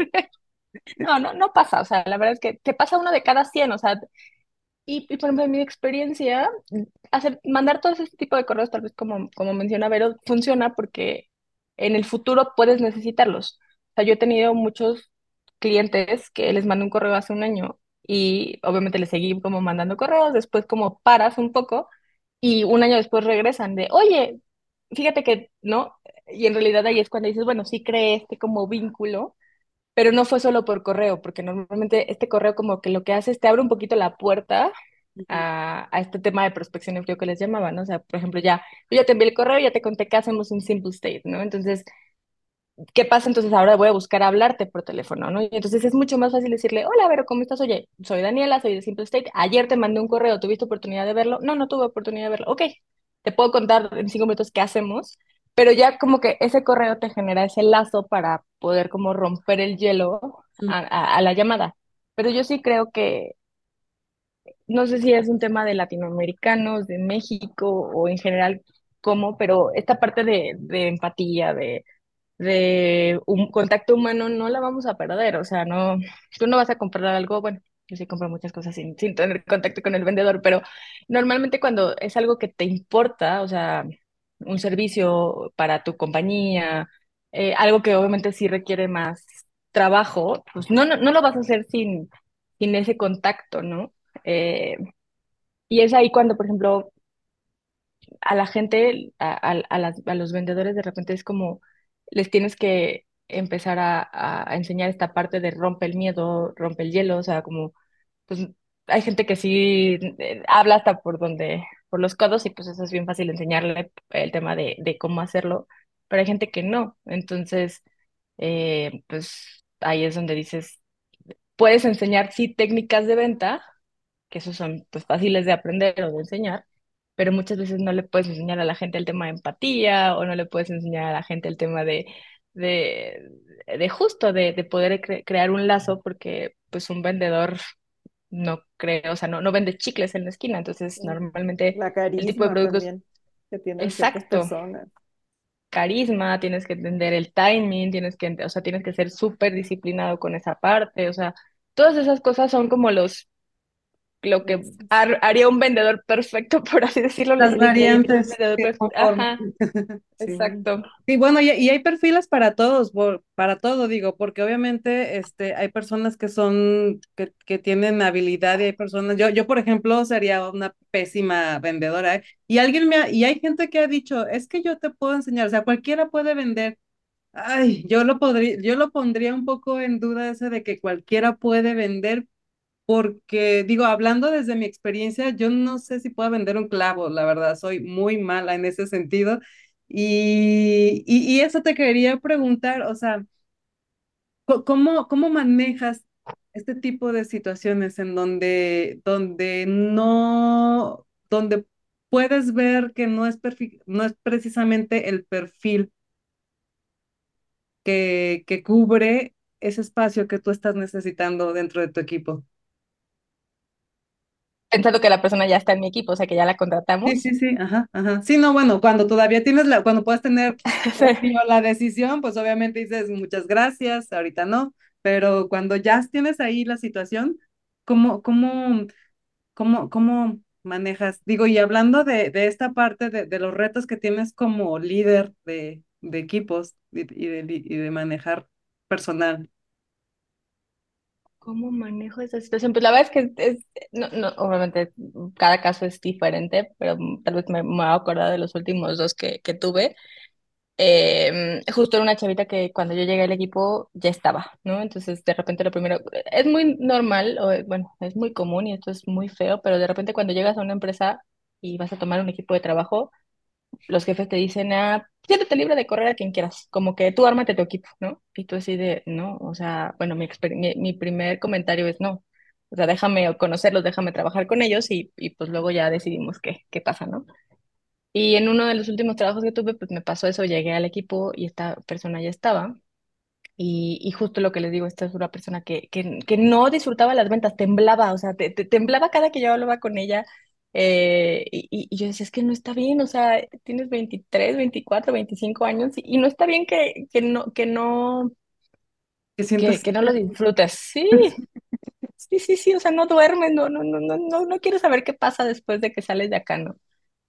No pasa, o sea, la verdad es que te pasa uno de cada 100, o sea, y por ejemplo, en mi experiencia, mandar todo ese tipo de correos, tal vez como menciona Vero, funciona porque en el futuro puedes necesitarlos. O sea, yo he tenido muchos clientes que les mandé un correo hace un año y obviamente les seguí como mandando correos, después como paras un poco y un año después regresan de, oye, fíjate que, ¿no? Y en realidad ahí es cuando dices, bueno, sí creé este como vínculo, pero no fue solo por correo, porque normalmente este correo como que lo que hace es te abre un poquito la puerta Ujú. a este tema de prospección de empleo que les llamaban, ¿no? O sea, por ejemplo, yo ya te envié el correo, ya te conté que hacemos un simple state, ¿no? Entonces, ¿qué pasa? Entonces ahora voy a buscar hablarte por teléfono, ¿no? Y entonces es mucho más fácil decirle, hola, Vero, ¿cómo estás? Oye, soy Daniela, soy de Simple State, ayer te mandé un correo, ¿tuviste oportunidad de verlo? No tuve oportunidad de verlo. Ok, te puedo contar en 5 minutos qué hacemos, pero ya como que ese correo te genera ese lazo para poder como romper el hielo a la llamada. Pero yo sí creo que no sé si es un tema de latinoamericanos, de México o en general cómo, pero esta parte de empatía, de un contacto humano no la vamos a perder. O sea, no, tú no vas a comprar algo, bueno, yo sí compro muchas cosas sin tener contacto con el vendedor, pero normalmente cuando es algo que te importa, o sea, un servicio para tu compañía, algo que obviamente sí requiere más trabajo, pues no lo vas a hacer sin ese contacto, ¿no? Eh, y es ahí cuando, por ejemplo, a la gente, a los vendedores, de repente es como les tienes que empezar a enseñar esta parte de rompe el miedo, rompe el hielo, o sea, como, pues hay gente que sí habla hasta por donde por los codos y pues eso es bien fácil enseñarle el tema de cómo hacerlo, pero hay gente que no. Entonces, pues ahí es donde dices, puedes enseñar sí técnicas de venta, que esos son pues fáciles de aprender o de enseñar, pero muchas veces no le puedes enseñar a la gente el tema de empatía o no le puedes enseñar a la gente el tema de, de justo de poder crear un lazo porque pues un vendedor no creo, o sea, no vende chicles en la esquina, entonces normalmente La el tipo de carisma productos, también que tienen ciertas exacto, personas. carisma, tienes que entender el timing, o sea, tienes que ser súper disciplinado con esa parte, o sea, todas esas cosas son como lo que haría un vendedor perfecto, por así decirlo, Las le llamaría un variantes vendedor que perfecto. conforman. Ajá, Sí. exacto. Sí, bueno, y hay perfiles para todos, para todo, digo, porque obviamente hay personas que que tienen habilidad y hay personas, yo por ejemplo sería una pésima vendedora, ¿eh? Y hay gente que ha dicho, es que yo te puedo enseñar, o sea, cualquiera puede vender. Ay, yo lo pondría un poco en duda ese de que cualquiera puede vender, porque digo, hablando desde mi experiencia, yo no sé si puedo vender un clavo, la verdad, soy muy mala en ese sentido. Y eso te quería preguntar, o sea, ¿cómo manejas este tipo de situaciones en donde puedes ver que no es precisamente el perfil que cubre ese espacio que tú estás necesitando dentro de tu equipo? Pensando que la persona ya está en mi equipo, o sea, que ya la Sí, contratamos. sí, sí, ajá, ajá. Sí, no, bueno, cuando todavía cuando puedes tener Sí. la decisión, pues obviamente dices muchas gracias, ahorita no, pero cuando ya tienes ahí la situación, ¿cómo, cómo, cómo manejas? Digo, y hablando de esta parte de los retos que tienes como líder de equipos y de manejar personal. ¿Cómo manejo esa situación? Pues la verdad es que no, obviamente cada caso es diferente, pero tal vez me voy a acordar de los últimos dos que tuve. Justo era una chavita que cuando yo llegué al equipo ya estaba, ¿no? Entonces de repente lo primero, es muy normal, o bueno, es muy común y esto es muy feo, pero de repente cuando llegas a una empresa y vas a tomar un equipo de trabajo, los jefes te dicen, siéntete libre de correr a quien quieras, como que tú ármate tu equipo, ¿no? Y tú así de, no, o sea, bueno, mi primer comentario es no, o sea, déjame conocerlos, déjame trabajar con ellos y pues luego ya decidimos qué pasa, ¿no? Y en uno de los últimos trabajos que tuve, pues me pasó eso, llegué al equipo y esta persona ya estaba. Y justo lo que les digo, esta es una persona que no disfrutaba las ventas, temblaba, o sea, temblaba cada que yo hablaba con ella. Y yo decía, es que no está bien, o sea, tienes 23 24 25 años y no está bien ¿Qué sientes? que no lo disfrutes. Sí, sí, sí, sí, o sea, no duermes, no quiero saber qué pasa después de que sales de acá, ¿no?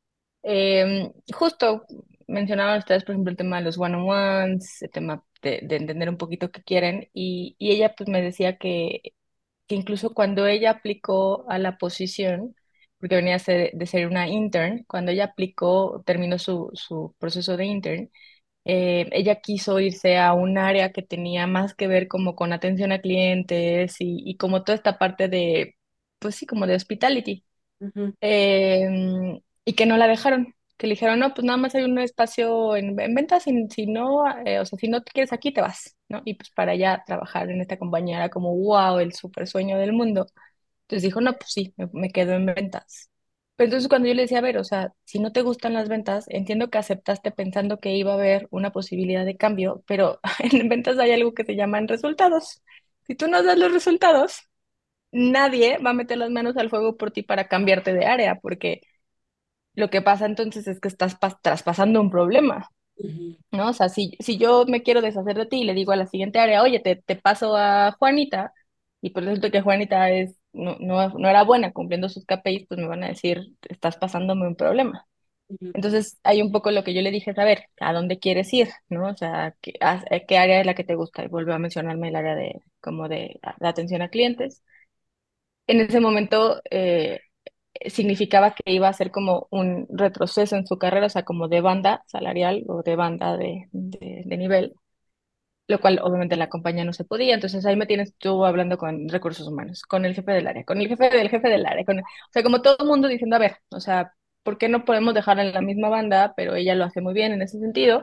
Justo mencionaban ustedes, por ejemplo, el tema de los one-on-ones, el tema de entender un poquito qué quieren, y ella pues me decía que incluso cuando ella aplicó a la posición, porque venía de ser una intern, cuando ella aplicó, terminó su proceso de intern, ella quiso irse a un área que tenía más que ver como con atención a clientes y como toda esta parte de, pues sí, como de hospitality Ujú, y que no la dejaron, que le dijeron, no, pues nada más hay un espacio en ventas, si no, o sea, si no te quieres aquí, te vas, ¿no? Y pues para allá trabajar en esta compañía era como, wow, el super sueño del mundo. Entonces dijo, no, pues sí, me quedo en ventas. Pero entonces cuando yo le decía, a ver, o sea, si no te gustan las ventas, entiendo que aceptaste pensando que iba a haber una posibilidad de cambio, pero en ventas hay algo que se llaman resultados. Si tú no das los resultados, nadie va a meter las manos al fuego por ti para cambiarte de área, porque lo que pasa entonces es que estás traspasando un problema, ujú, ¿no? O sea, si yo me quiero deshacer de ti y le digo a la siguiente área, oye, te paso a Juanita, y por resulta que Juanita no era buena cumpliendo sus KPIs, pues me van a decir, estás pasándome un problema. ujú, Entonces, hay un poco lo que yo le dije, es, a ver, ¿a dónde quieres ir? ¿No? O sea, ¿qué área es la que te gusta? Y vuelve a mencionarme el área como de atención a clientes. En ese momento, significaba que iba a ser como un retroceso en su carrera, o sea, como de banda salarial o de banda de nivel, lo cual obviamente la compañía no se podía. Entonces ahí me tienes tú hablando con recursos humanos, con el jefe del área, con el jefe del área, o sea, como todo el mundo diciendo, a ver, o sea, ¿por qué no podemos dejarla en la misma banda? Pero ella lo hace muy bien en ese sentido.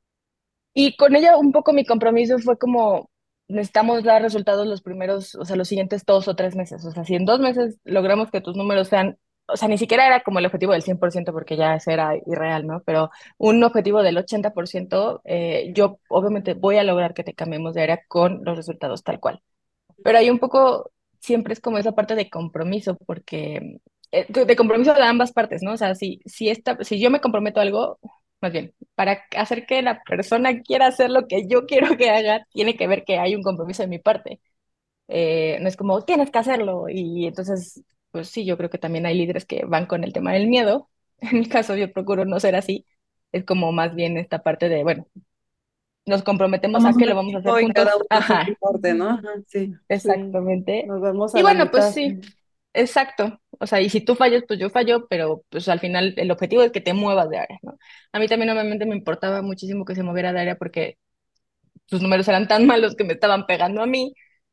Y con ella un poco mi compromiso fue como, necesitamos dar resultados los primeros, o sea, los siguientes 2 o 3 meses. O sea, si en 2 meses logramos que tus números sean, o sea, ni siquiera era como el objetivo del 100% porque ya eso era irreal, ¿no? Pero un objetivo del 80%, yo obviamente voy a lograr que te cambiemos de área con los resultados tal cual. Pero hay un poco, siempre es como esa parte de compromiso, porque de compromiso de ambas partes, ¿no? O sea, si yo me comprometo a algo, más bien, para hacer que la persona quiera hacer lo que yo quiero que haga, tiene que ver que hay un compromiso de mi parte. No es como, tienes que hacerlo. Y entonces, pues sí, yo creo que también hay líderes que van con el tema del miedo. En mi caso, yo procuro no ser así. Es como más bien esta parte de, bueno, nos comprometemos a Somos que un lo vamos a hacer equipo y cada juntos. uno hace su Ajá, parte, ¿no? Ajá, sí. Sí, exactamente. nos vemos Y a la bueno, pues mitad. sí, exacto. O sea, y si tú fallas, pues yo fallo, pero pues al final el objetivo es que te muevas de área, ¿no? A mí también obviamente me importaba muchísimo que se moviera de área porque sus números eran tan malos que me estaban pegando a mí.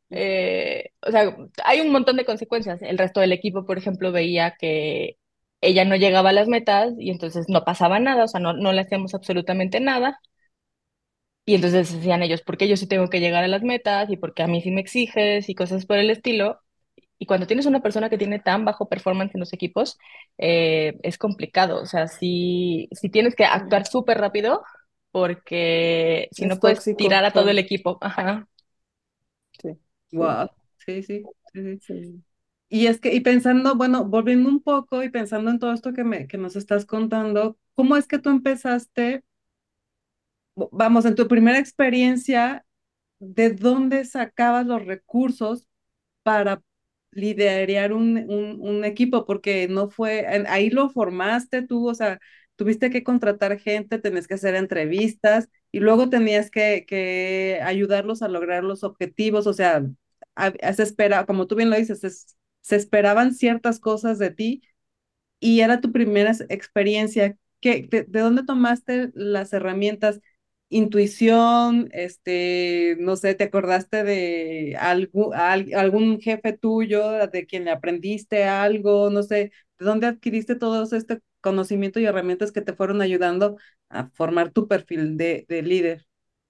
O sea, hay un montón de consecuencias. El resto del equipo, por ejemplo, veía que ella no llegaba a las metas y entonces no pasaba nada, o sea, no le hacíamos absolutamente nada. Y entonces decían ellos, ¿por qué yo sí tengo que llegar a las metas? ¿Y por qué a mí sí me exiges? Y cosas por el estilo. Y cuando tienes una persona que tiene tan bajo performance en los equipos, es complicado. O sea, si tienes que Sí. actuar súper rápido, porque si Es no puedes tóxico, tirar a todo el claro. equipo. Ajá. Sí, sí, Wow. Sí, sí, sí, sí. sí. Y es que, y pensando, bueno, volviendo un poco y pensando en todo esto que nos estás contando, ¿cómo es que tú empezaste, vamos, en tu primera experiencia, de dónde sacabas los recursos para liderar un equipo? Porque no fue, ahí lo formaste tú, o sea, tuviste que contratar gente, tenías que hacer entrevistas y luego tenías que ayudarlos a lograr los objetivos, o sea, se espera, como tú bien lo dices, se esperaban ciertas cosas de ti y era tu primera experiencia. De dónde tomaste las herramientas? Intuición, no sé, ¿te acordaste de algún jefe tuyo de quien le aprendiste algo? No sé, ¿de dónde adquiriste todo este conocimiento y herramientas que te fueron ayudando a formar tu perfil de líder?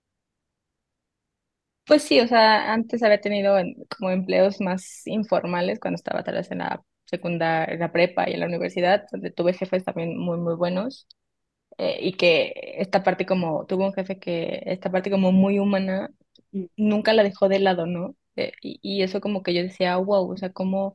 Pues sí, o sea, antes había tenido como empleos más informales cuando estaba tal vez en la secundaria, en la prepa y en la universidad, donde tuve jefes también muy, muy buenos. Y que esta parte como, tuve un jefe que esta parte como muy humana Mm. nunca la dejó de lado, ¿no? Y eso como que yo decía, wow, o sea,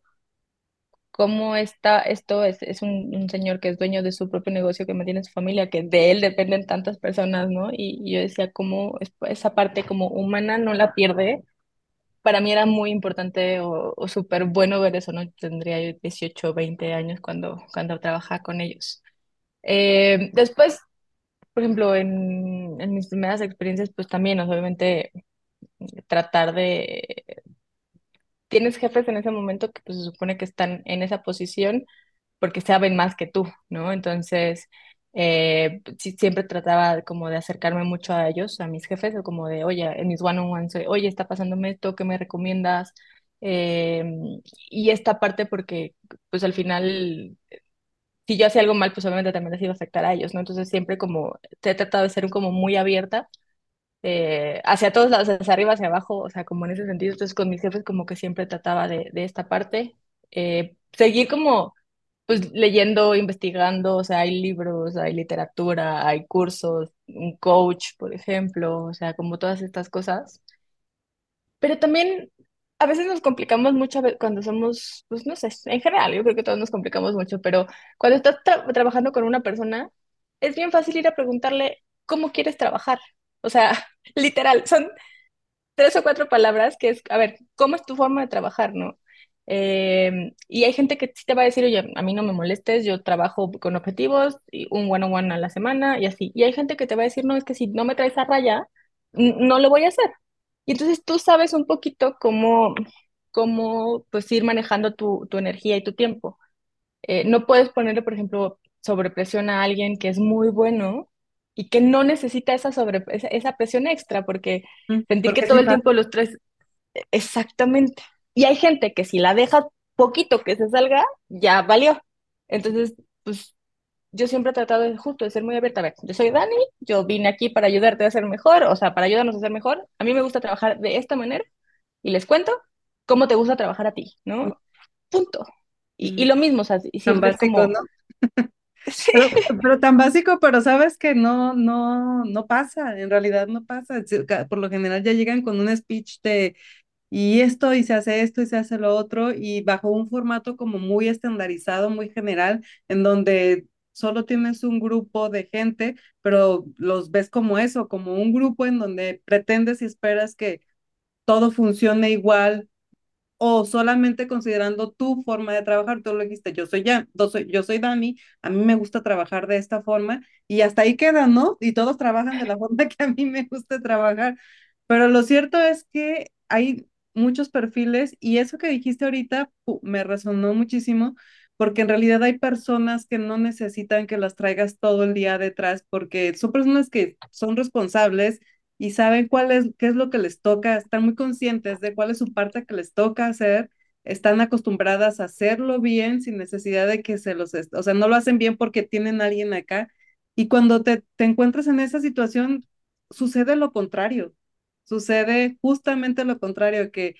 cómo está esto, es un señor que es dueño de su propio negocio, que mantiene su familia, que de él dependen tantas personas, ¿no? Y yo decía, cómo esa parte como humana no la pierde. Para mí era muy importante o súper bueno ver eso, ¿no? Tendría yo 18 20 años cuando trabajaba con ellos. Después, por ejemplo, en mis primeras experiencias, pues también, o sea, obviamente, tratar de... Tienes jefes en ese momento que pues, se supone que están en esa posición porque saben más que tú, ¿no? Entonces, sí, siempre trataba como de acercarme mucho a ellos, a mis jefes, o como de, oye, en mis one-on-ones, oye, está pasándome esto, ¿qué me recomiendas? Eh, y esta parte porque, pues al final, si yo hacía algo mal, pues obviamente también les iba a afectar a ellos, ¿no? Entonces siempre como, te he tratado de ser como muy abierta hacia todos lados, hacia arriba, hacia abajo, o sea, como en ese sentido. Entonces con mis jefes como que siempre trataba de esta parte. Seguir como, pues leyendo, investigando, o sea, hay libros, hay literatura, hay cursos, un coach, por ejemplo, o sea, como todas estas cosas. Pero también a veces nos complicamos mucho cuando somos, pues no sé, en general, yo creo que todos nos complicamos mucho, pero cuando estás trabajando con una persona, es bien fácil ir a preguntarle cómo quieres trabajar. O sea, literal, son 3 o 4 palabras que es, a ver, ¿cómo es tu forma de trabajar, no? Y hay gente que sí te va a decir, oye, a mí no me molestes, yo trabajo con objetivos, y un one-on-one a la semana y así. Y hay gente que te va a decir, no, es que si no me traes a raya, no lo voy a hacer. Y entonces tú sabes un poquito cómo pues ir manejando tu energía y tu tiempo. No puedes ponerle, por ejemplo, sobrepresión a alguien que es muy bueno y que no necesita esa presión extra, porque sentir que Porque todo sí el pasa. tiempo los tres, exactamente. Y hay gente que si la dejas poquito que se salga, ya valió. Entonces, pues yo siempre he tratado de justo de ser muy abierta. A ver, yo soy Dani, yo vine aquí para ayudarte a ser mejor, o sea, para ayudarnos a ser mejor. A mí me gusta trabajar de esta manera y les cuento cómo te gusta trabajar a ti, ¿no? Punto. Y Mm, lo mismo, o sea, y tan siempre es básico, como, ¿no? sí, Pero tan básico, pero sabes que no pasa, en realidad no pasa. Por lo general ya llegan con un speech de y esto, y se hace esto, y se hace lo otro, y bajo un formato como muy estandarizado, muy general, en donde solo tienes un grupo de gente, pero los ves como eso, como un grupo en donde pretendes y esperas que todo funcione igual o solamente considerando tu forma de trabajar. Tú lo dijiste, yo soy Dani, a mí me gusta trabajar de esta forma y hasta ahí queda, ¿no? Y todos trabajan de la forma que a mí me gusta trabajar. Pero lo cierto es que hay muchos perfiles y eso que dijiste ahorita me resonó muchísimo porque en realidad hay personas que no necesitan que las traigas todo el día detrás porque son personas que son responsables y saben qué es lo que les toca, están muy conscientes de cuál es su parte que les toca hacer, están acostumbradas a hacerlo bien sin necesidad de que o sea, no lo hacen bien porque tienen a alguien acá. Y cuando te encuentras en esa situación, sucede lo contrario, sucede justamente lo contrario, que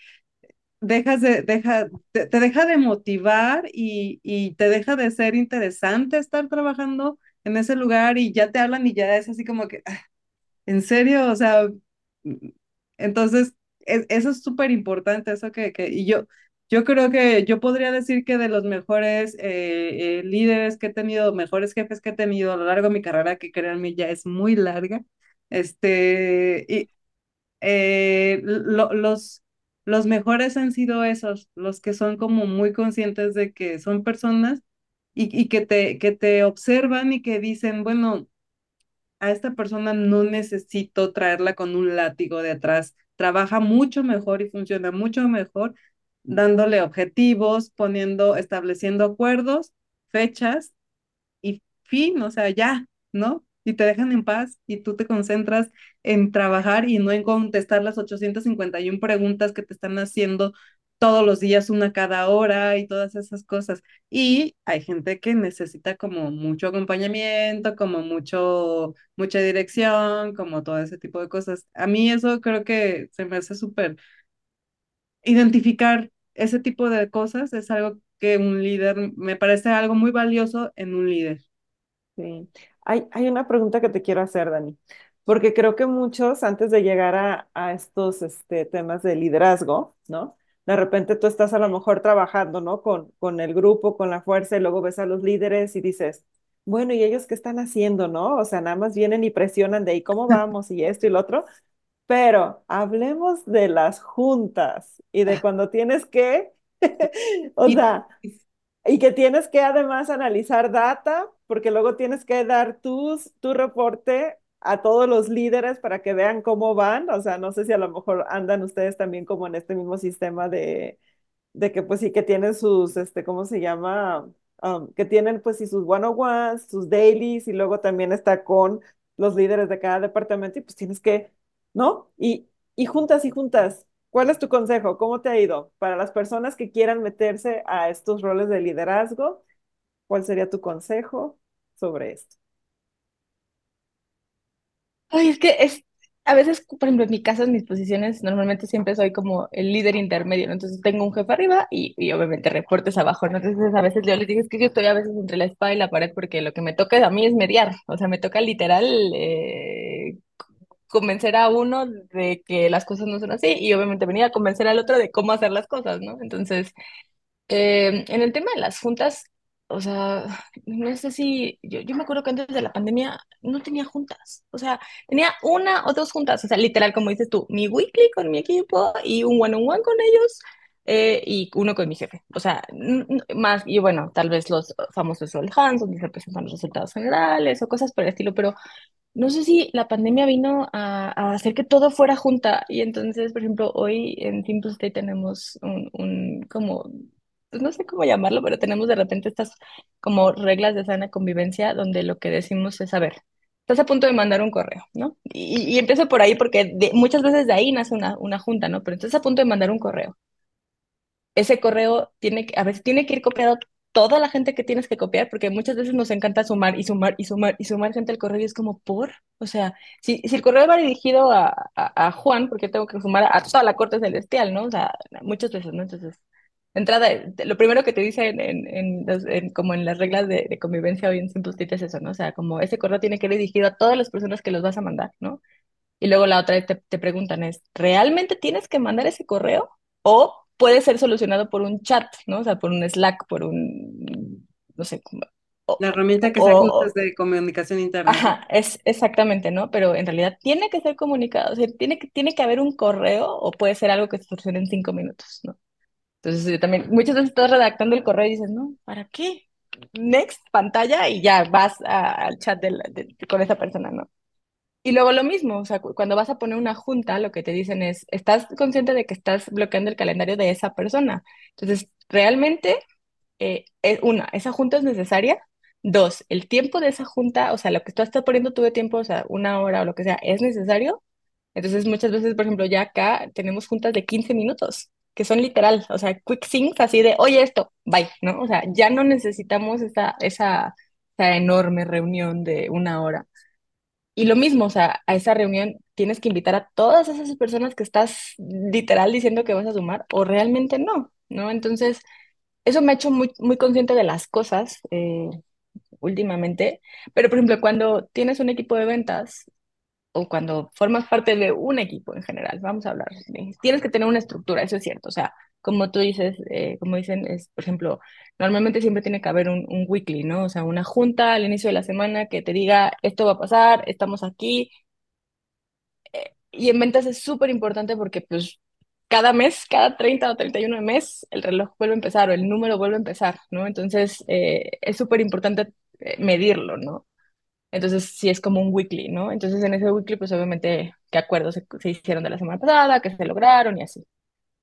te deja de motivar y te deja de ser interesante estar trabajando en ese lugar y ya te hablan y ya es así como que, ¿en serio? O sea, mm, entonces, eso es súper importante, eso y yo creo que yo podría decir que de los mejores líderes que he tenido, mejores jefes que he tenido a lo largo de mi carrera, que créanme, ya es muy larga, y los mejores han sido esos, los que son como muy conscientes de que son personas y que te observan y que dicen, bueno, a esta persona no necesito traerla con un látigo de atrás. Trabaja mucho mejor y funciona mucho mejor dándole objetivos, estableciendo acuerdos, fechas y fin, o sea, ya, ¿no? Y te dejan en paz y tú te concentras en trabajar y no en contestar las 851 preguntas que te están haciendo todos los días, una cada hora y todas esas cosas. Y hay gente que necesita como mucho acompañamiento, como mucha dirección, como todo ese tipo de cosas. A mí eso creo que se me hace súper identificar ese tipo de cosas, es algo que un líder, me parece algo muy valioso en un líder. Sí. Hay una pregunta que te quiero hacer, Dani, porque creo que muchos, antes de llegar a estos temas de liderazgo, ¿no? De repente tú estás a lo mejor trabajando, ¿no? Con el grupo, con la fuerza, y luego ves a los líderes y dices, bueno, ¿y ellos qué están haciendo, no? O sea, nada más vienen y presionan de, ¿y cómo vamos? Y esto y lo otro. Pero hablemos de las juntas y de cuando tienes que, o Y, sea, y que tienes que además analizar data, porque luego tienes que dar tu reporte a todos los líderes para que vean cómo van. O sea, no sé si a lo mejor andan ustedes también como en este mismo sistema de que pues sí que tienen sus, ¿cómo se llama? Que tienen pues sí sus one-on-ones, sus dailies y luego también está con los líderes de cada departamento y pues tienes que, ¿no? Y juntas y juntas. ¿Cuál es tu consejo? ¿Cómo te ha ido? Para las personas que quieran meterse a estos roles de liderazgo, ¿cuál sería tu consejo sobre esto? ay, es que es, a veces, por ejemplo, en mi caso, en mis posiciones, normalmente siempre soy como el líder intermedio, ¿no? Entonces tengo un jefe arriba y obviamente reportes abajo, ¿no? Entonces a veces yo les digo, es que yo estoy a veces entre la espada y la pared porque lo que me toca a mí es mediar, o sea, me toca literal convencer a uno de que las cosas no son así y obviamente venir a convencer al otro de cómo hacer las cosas, ¿no? Entonces, en el tema de las juntas, o sea, no sé si, yo me acuerdo que antes de la pandemia no tenía juntas, o sea, tenía una o dos juntas, o sea, literal, como dices tú, mi weekly con mi equipo y un one-on-one con ellos y uno con mi jefe, o sea, más, y bueno, tal vez los famosos all hands, donde se presentan los resultados generales o cosas por el estilo, pero no sé si la pandemia vino a hacer que todo fuera junta y entonces, por ejemplo, hoy en Simple State tenemos un como, pues no sé cómo llamarlo, pero tenemos de repente estas como reglas de sana convivencia donde lo que decimos es, a ver, estás a punto de mandar un correo, ¿no? Y empiezo por ahí porque muchas veces de ahí nace una junta, ¿no? Pero estás a punto de mandar un correo. Ese correo tiene que, a veces tiene que ir copiado toda la gente que tienes que copiar, porque muchas veces nos encanta sumar y sumar y sumar y sumar gente al correo y es como por, o sea, si el correo va dirigido a Juan, porque tengo que sumar a toda la corte celestial, ¿no? O sea, muchas veces, ¿no? Entonces, de entrada, lo primero que te dice como en las reglas de convivencia hoy en Simple es eso, ¿no? O sea, como ese correo tiene que ir dirigido a todas las personas que los vas a mandar, ¿no? Y luego la otra vez te preguntan es, ¿realmente tienes que mandar ese correo? ¿O puede ser solucionado por un chat, ¿no? O sea, por un Slack, por un, no sé, La herramienta que sea que uses o, de comunicación interna, ¿no? ajá, es exactamente, ¿no? Pero en realidad tiene que ser comunicado, o sea, tiene que haber un correo o puede ser algo que se solucione en 5 minutos, ¿no? Entonces yo también, muchas veces estás redactando el correo y dices, no, ¿para qué? Next, pantalla y ya vas al chat con esa persona, ¿no? Y luego lo mismo, o sea, cuando vas a poner una junta, lo que te dicen es, ¿estás consciente de que estás bloqueando el calendario de esa persona? Entonces, realmente, una, esa junta es necesaria. Dos, el tiempo de esa junta, o sea, lo que tú estás poniendo tú de tiempo, o sea, 1 hora o lo que sea, es necesario. Entonces, muchas veces, por ejemplo, ya acá tenemos juntas de 15 minutos, que son literal, o sea, quick things así de, oye, esto, bye, ¿no? O sea, ya no necesitamos esa enorme reunión de 1 hora. Y lo mismo, o sea, a esa reunión tienes que invitar a todas esas personas que estás literal diciendo que vas a sumar o realmente no, ¿no? Entonces, eso me ha hecho muy, muy consciente de las cosas últimamente. Pero, por ejemplo, cuando tienes un equipo de ventas o cuando formas parte de un equipo en general, vamos a hablar, tienes que tener una estructura, eso es cierto. O sea, como tú dices, como dicen, es, por ejemplo, normalmente siempre tiene que haber un weekly, ¿no? O sea, una junta al inicio de la semana que te diga, esto va a pasar, estamos aquí. Y en ventas es súper importante porque pues cada mes, cada 30 o 31 de mes, el reloj vuelve a empezar o el número vuelve a empezar, ¿no? Entonces es súper importante medirlo, ¿no? Entonces sí es como un weekly, ¿no? Entonces en ese weekly pues obviamente qué acuerdos se hicieron de la semana pasada, qué se lograron y así.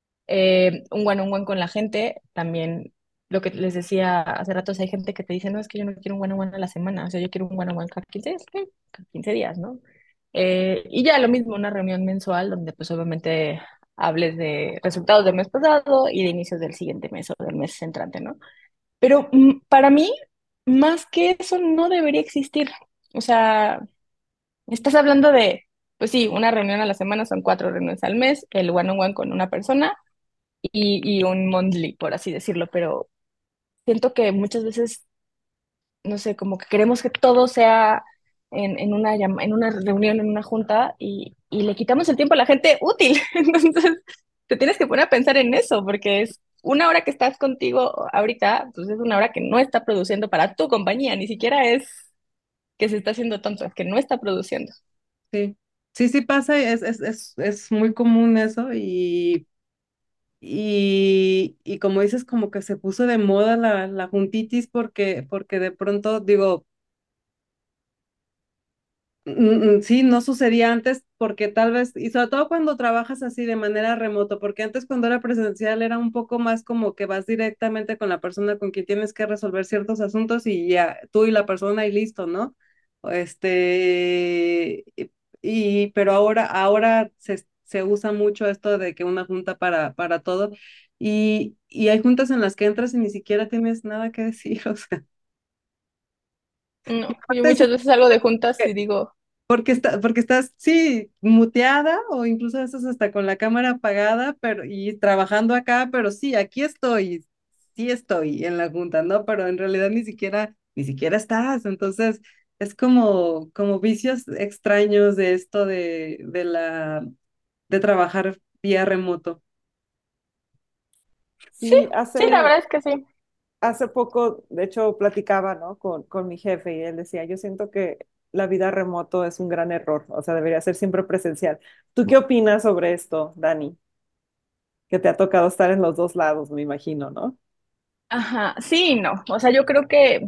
Un one-on-one con la gente, también lo que les decía hace rato, hay gente que te dice, no, es que yo no quiero un one-on-one a la semana, o sea, yo quiero un one-on-one cada 15 días, ok, cada 15 días, ¿no? Y ya lo mismo, una reunión mensual donde pues obviamente hables de resultados del mes pasado y de inicios del siguiente mes o del mes entrante, ¿no? Pero para mí, más que eso, no debería existir. O sea, estás hablando de, pues sí, una reunión a la semana son 4 reuniones al mes, el one-on-one con una persona y un monthly, por así decirlo, pero siento que muchas veces, no sé, como que queremos que todo sea en una reunión, en una junta y le quitamos el tiempo a la gente útil. Entonces, te tienes que poner a pensar en eso, porque es 1 hora que estás contigo ahorita, pues es 1 hora que no está produciendo para tu compañía, ni siquiera es que se está haciendo tonto, es que no está produciendo. Sí, sí, sí pasa, es muy común eso y como dices, como que se puso de moda la juntitis porque de pronto, digo, sí, no sucedía antes porque tal vez, y sobre todo cuando trabajas así de manera remoto, porque antes cuando era presencial era un poco más como que vas directamente con la persona con quien tienes que resolver ciertos asuntos y ya tú y la persona y listo, ¿no? Pero ahora se usa mucho esto de que una junta para todo y hay juntas en las que entras y ni siquiera tienes nada que decir, o sea. No, yo Aparte, muchas veces salgo de juntas y digo, porque estás, sí, muteada o incluso a veces hasta con la cámara apagada, pero y trabajando acá, pero sí, aquí estoy, sí estoy en la junta, ¿no? Pero en realidad ni siquiera estás. Entonces, es como vicios extraños de esto de trabajar vía remoto. sí, Sí, sí, la verdad es que sí. hace poco, de hecho, platicaba, ¿no? con mi jefe y él decía, yo siento que la vida remoto es un gran error, o sea, debería ser siempre presencial. ¿Tú qué opinas sobre esto, Dani? Que te ha tocado estar en los dos lados, me imagino, ¿no? Ajá, sí, y no. O sea, yo creo que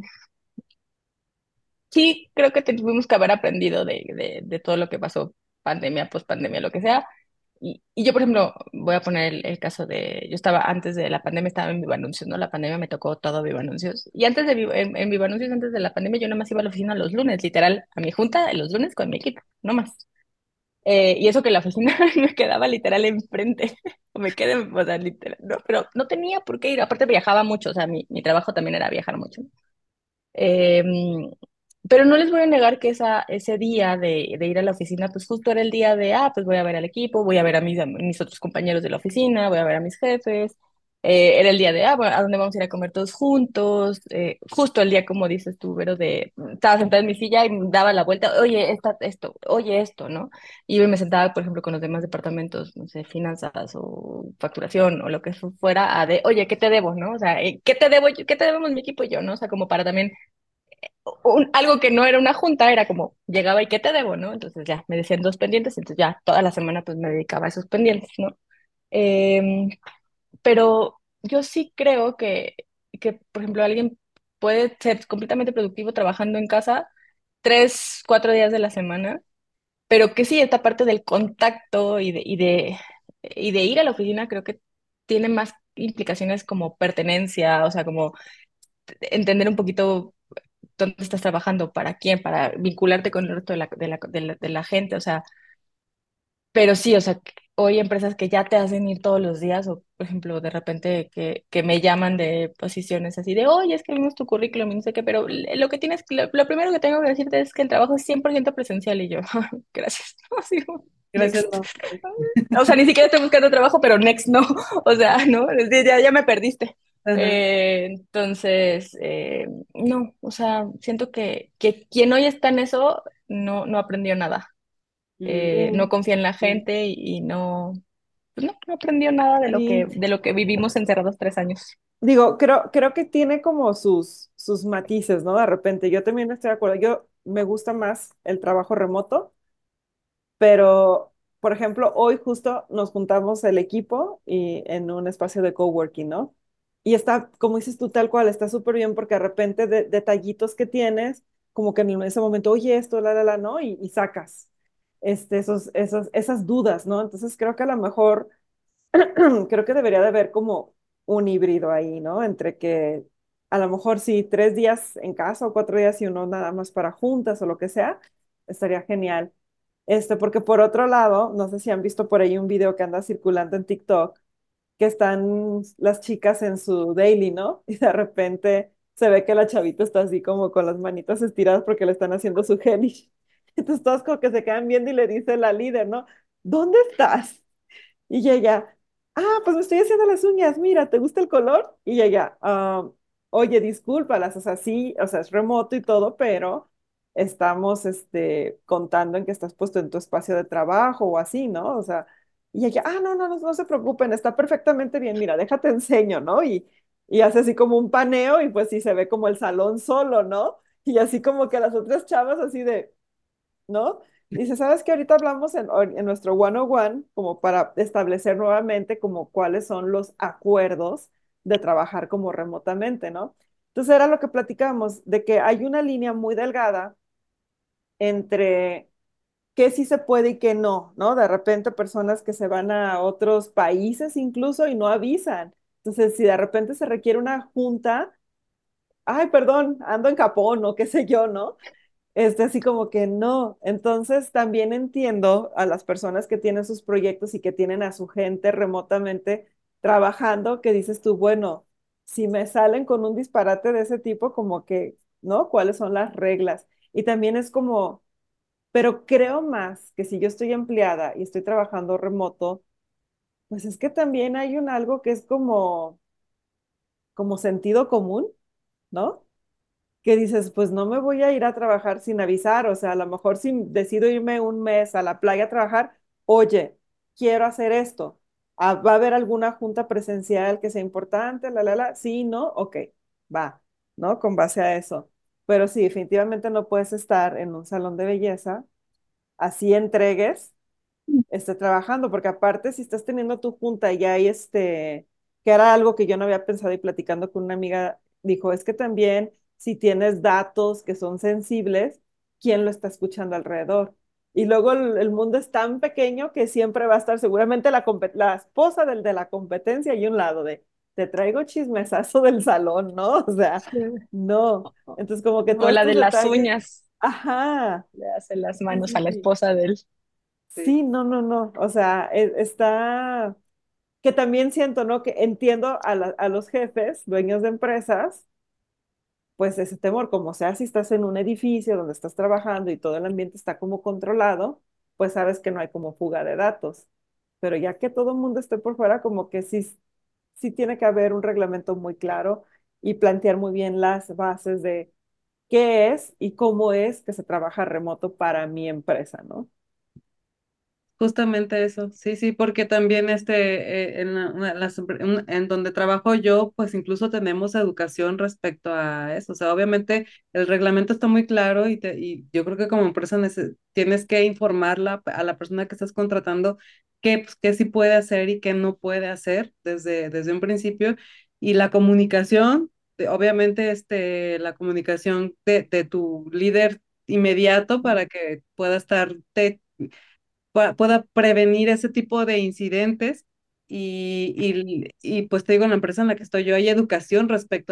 sí, creo que tuvimos que haber aprendido de todo lo que pasó, pandemia, pospandemia, lo que sea. Y yo, por ejemplo, voy a poner el caso de, yo estaba antes de la pandemia, estaba en Viva Anuncios, ¿no? La pandemia me tocó todo Viva Anuncios. Y antes en Viva Anuncios, antes de la pandemia, yo nada más iba a la oficina los lunes, literal, a mi junta los lunes con mi equipo, no más. Y eso que la oficina me quedaba literal enfrente, o me quedé, o sea, literal, no, pero no tenía por qué ir, aparte viajaba mucho, o sea, mi trabajo también era viajar mucho. Eh, pero no les voy a negar que ese día de ir a la oficina, pues justo era el día de, pues voy a ver al equipo, voy a ver a mis otros compañeros de la oficina, voy a ver a mis jefes. Era el día de, bueno, ¿a dónde vamos a ir a comer todos juntos? Justo el día, como dices tú, Vero, estaba sentada en mi silla y daba la vuelta, oye, oye, esto, ¿no? Y yo me sentaba, por ejemplo, con los demás departamentos, no sé, finanzas o facturación o lo que fuera, oye, ¿qué te debo, no? O sea, ¿qué te debo qué te debemos mi equipo y yo, no? O sea, como para también algo que no era una junta, era como, llegaba y ¿qué te debo, no? Entonces ya, me decían dos pendientes, entonces ya toda la semana pues me dedicaba a esos pendientes, ¿no? Em, pero yo sí creo que, por ejemplo, alguien puede ser completamente productivo trabajando en casa 3, 4 días de la semana, pero que sí, esta parte del contacto y de ir a la oficina creo que tiene más implicaciones como pertenencia, o sea, como entender un poquito dónde estás trabajando, para quién, para vincularte con el resto de la gente, o sea, pero sí, o sea, hoy hay empresas que ya te hacen ir todos los días, o por ejemplo, de repente que me llaman de posiciones así de, oye, es que vimos tu currículum y no sé qué, pero lo que tienes, lo primero que tengo que decirte es que el trabajo es 100% presencial y yo, gracias, no, sí, Gracias, next. no. O sea, ni siquiera estoy buscando trabajo, pero next no, o sea, no, ya me perdiste. Ajá. Entonces, no, o sea, siento que quien hoy está en eso no aprendió nada. No Mm, confía en la sí. gente y no, pues no aprendió nada de lo que, Sí, de lo que vivimos encerrados 3 años. digo, creo que tiene como sus matices, ¿no? De repente, yo también estoy de acuerdo. Yo me gusta más el trabajo remoto, pero, por ejemplo, hoy justo nos juntamos el equipo y en un espacio de coworking, ¿no? Y está, como dices tú, tal cual, está súper bien porque de repente detallitos que tienes, como que en ese momento, oye, esto, ¿no? Y sacas esas dudas, ¿no? Entonces creo que a lo mejor creo que debería de haber como un híbrido ahí, ¿no? Entre que a lo mejor sí, 3 días en casa o 4 días y uno nada más para juntas o lo que sea, estaría genial. Porque por otro lado, no sé si han visto por ahí un video que anda circulando en TikTok, que están las chicas en su daily, ¿no? Y de repente se ve que la chavita está así como con las manitas estiradas porque le están haciendo su gel. Entonces todos como que se quedan viendo y le dice la líder, ¿no? ¿Dónde estás? Y ella, pues me estoy haciendo las uñas, mira, ¿te gusta el color? Y ella, oye, discúlpalas, o sea, sí, o sea, es remoto y todo, pero estamos, contando en que estás puesto en tu espacio de trabajo o así, ¿no? O sea, y ella, no, no, no, no se preocupen, está perfectamente bien, mira, déjate enseño, ¿no? Y hace así como un paneo y pues sí se ve como el salón solo, ¿no? Y así como que las otras chavas así de, ¿no? Dice, ¿sabes qué? Ahorita hablamos en nuestro one-on-one como para establecer nuevamente como cuáles son los acuerdos de trabajar como remotamente, ¿no? Entonces era lo que platicábamos, de que hay una línea muy delgada entre qué sí se puede y qué no, ¿no? De repente personas que se van a otros países incluso y no avisan. Entonces, si de repente se requiere una junta, ay, perdón, ando en Japón o qué sé yo, ¿no? Así como que no. Entonces también entiendo a las personas que tienen sus proyectos y que tienen a su gente remotamente trabajando, que dices tú, bueno, si me salen con un disparate de ese tipo, como que, ¿no? ¿Cuáles son las reglas? Y también es como, pero creo más que si yo estoy empleada y estoy trabajando remoto, pues es que también hay un algo que es como sentido común, ¿no? Que dices, pues no me voy a ir a trabajar sin avisar, o sea, a lo mejor si decido irme un mes a la playa a trabajar, oye, quiero hacer esto. ¿Va a haber alguna junta presencial que sea importante? Sí, no, ok, va, ¿no? Con base a eso. Pero sí, definitivamente no puedes estar en un salón de belleza, así entregues esté trabajando, porque aparte si estás teniendo tu junta y hay que era algo que yo no había pensado y platicando con una amiga, dijo, es que también si tienes datos que son sensibles, ¿quién lo está escuchando alrededor? Y luego el mundo es tan pequeño que siempre va a estar seguramente la esposa del de la competencia y un lado de, te traigo chismesazo del salón, ¿no? O sea, Sí. no. Entonces como que O todos la estos de las detalles, uñas, ajá, le hace las sí, manos sí, a la sí. esposa de él. sí. Sí, no, no, no. O sea, está, que también siento, ¿no? Que entiendo a los jefes, dueños de empresas, pues ese temor, como sea, si estás en un edificio donde estás trabajando y todo el ambiente está como controlado, pues sabes que no hay como fuga de datos. Pero ya que todo el mundo esté por fuera, como que sí, sí tiene que haber un reglamento muy claro y plantear muy bien las bases de qué es y cómo es que se trabaja remoto para mi empresa, ¿no? Justamente eso, sí, sí, porque también en, en donde trabajo yo, pues incluso tenemos educación respecto a eso. O sea, obviamente el reglamento está muy claro y yo creo que como empresa tienes que informarla a la persona que estás contratando qué, pues, qué sí puede hacer y qué no puede hacer desde un principio. Y la comunicación, obviamente la comunicación de tu líder inmediato para que pueda pueda prevenir ese tipo de incidentes. Pues te digo, en la empresa en la que estoy yo hay educación respecto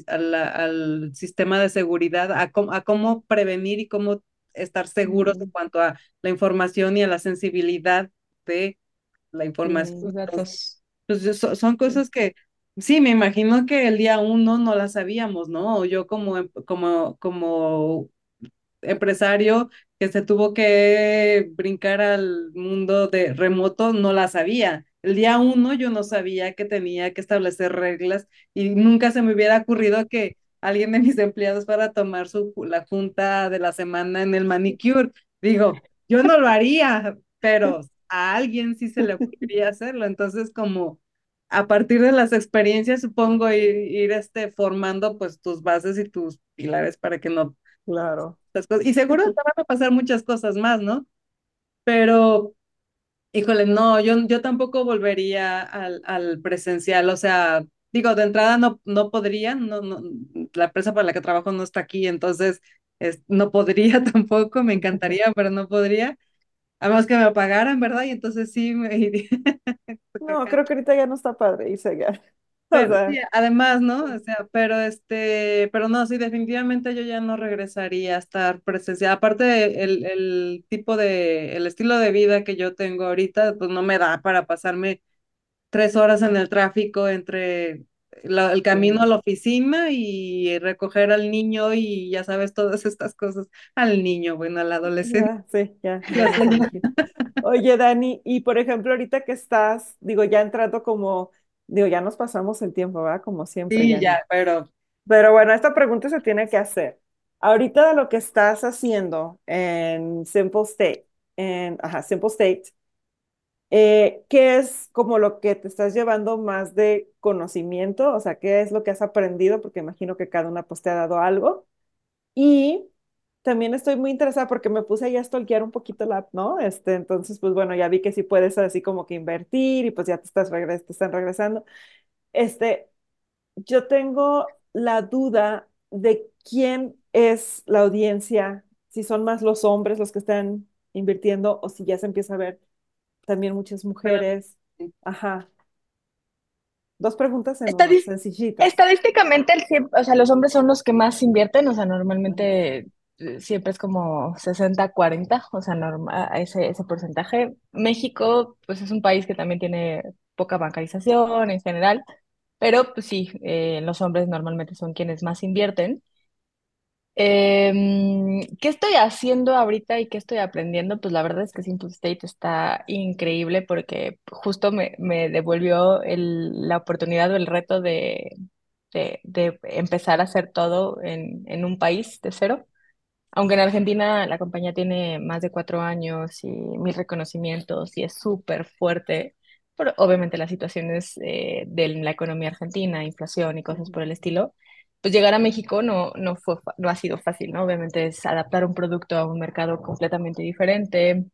al sistema de seguridad, a cómo prevenir y cómo estar seguros en Mm, cuanto a la información y a la sensibilidad de la información. sí, Los datos. Pues son sí, cosas que sí, me imagino que el día uno no las sabíamos, ¿no? O yo como empresario que se tuvo que brincar al mundo de remoto, no la sabía. El día uno yo no sabía que tenía que establecer reglas y nunca se me hubiera ocurrido que alguien de mis empleados fuera a tomar la junta de la semana en el manicure. Digo, yo no lo haría, pero a alguien sí se le ocurriría hacerlo. Entonces, como a partir de las experiencias, supongo ir formando pues tus bases y tus pilares para que no claro. estas cosas. Y seguro te van a pasar muchas cosas más, ¿no? Pero, híjole, no, yo tampoco volvería al presencial. O sea, digo, de entrada no podría, la empresa para la que trabajo no está aquí, entonces no podría tampoco, me encantaría, pero no podría. A menos que me pagaran, ¿verdad? Y entonces sí me iría. No, creo que ahorita ya no está padre irse ya. O Pero sí, sea, además, ¿no? O sea, pero no, sí, definitivamente yo ya no regresaría a estar presencial. Aparte, el estilo de vida que yo tengo ahorita, pues no me da para pasarme 3 horas en el tráfico entre el camino a sí, la oficina y recoger al niño y ya sabes, todas estas cosas. Al niño, bueno, al adolescente. ya, sí, ya me imagino. Oye, Dani, y por ejemplo, ahorita que estás, digo, ya entrando como, digo, ya nos pasamos el tiempo, ¿verdad? Como siempre, Sí, Yani. ya, pero Pero bueno, esta pregunta se tiene que hacer. Ahorita de lo que estás haciendo en Simple State, Simple State, ¿qué es como lo que te estás llevando más de conocimiento? O sea, ¿qué es lo que has aprendido? Porque imagino que cada una pues te ha dado algo. Y también estoy muy interesada porque me puse ya a stalkear un poquito la app, ¿no? Entonces, pues bueno, ya vi que sí puedes así como que invertir y pues ya te están regresando. Este, yo tengo la duda de quién es la audiencia, si son más los hombres los que están invirtiendo o si ya se empieza a ver también muchas mujeres. Ajá. Dos preguntas en una, Estadis- sencillitas. Estadísticamente, o sea, los hombres son los que más invierten, o sea, normalmente siempre es como 60-40, o sea, ese porcentaje. México, pues es un país que también tiene poca bancarización en general, pero pues sí, los hombres normalmente son quienes más invierten. ¿Qué estoy haciendo ahorita y qué estoy aprendiendo? Pues la verdad es que Simple State está increíble porque justo me devolvió la oportunidad o el reto de empezar a hacer todo en un país de cero. Aunque en Argentina la compañía tiene más de 4 años y mil reconocimientos y es súper fuerte, pero obviamente las situaciones de la economía argentina, inflación y cosas por el estilo, pues llegar a México no ha sido fácil, ¿no? Obviamente es adaptar un producto a un mercado completamente diferente.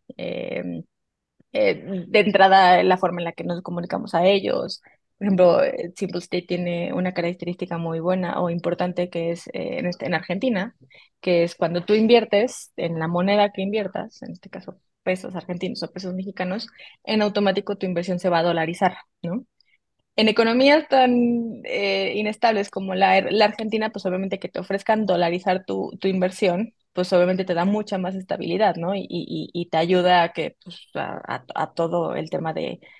De entrada la forma en la que nos comunicamos a ellos. Por ejemplo, Simple State tiene una característica muy buena o importante que es en Argentina, que es cuando tú inviertes en la moneda que inviertas, en este caso pesos argentinos o pesos mexicanos, en automático tu inversión se va a dolarizar, ¿no? En economías tan inestables como la Argentina, pues obviamente que te ofrezcan dolarizar tu inversión pues obviamente te da mucha más estabilidad, ¿no? Y te ayuda a que, pues, a todo el tema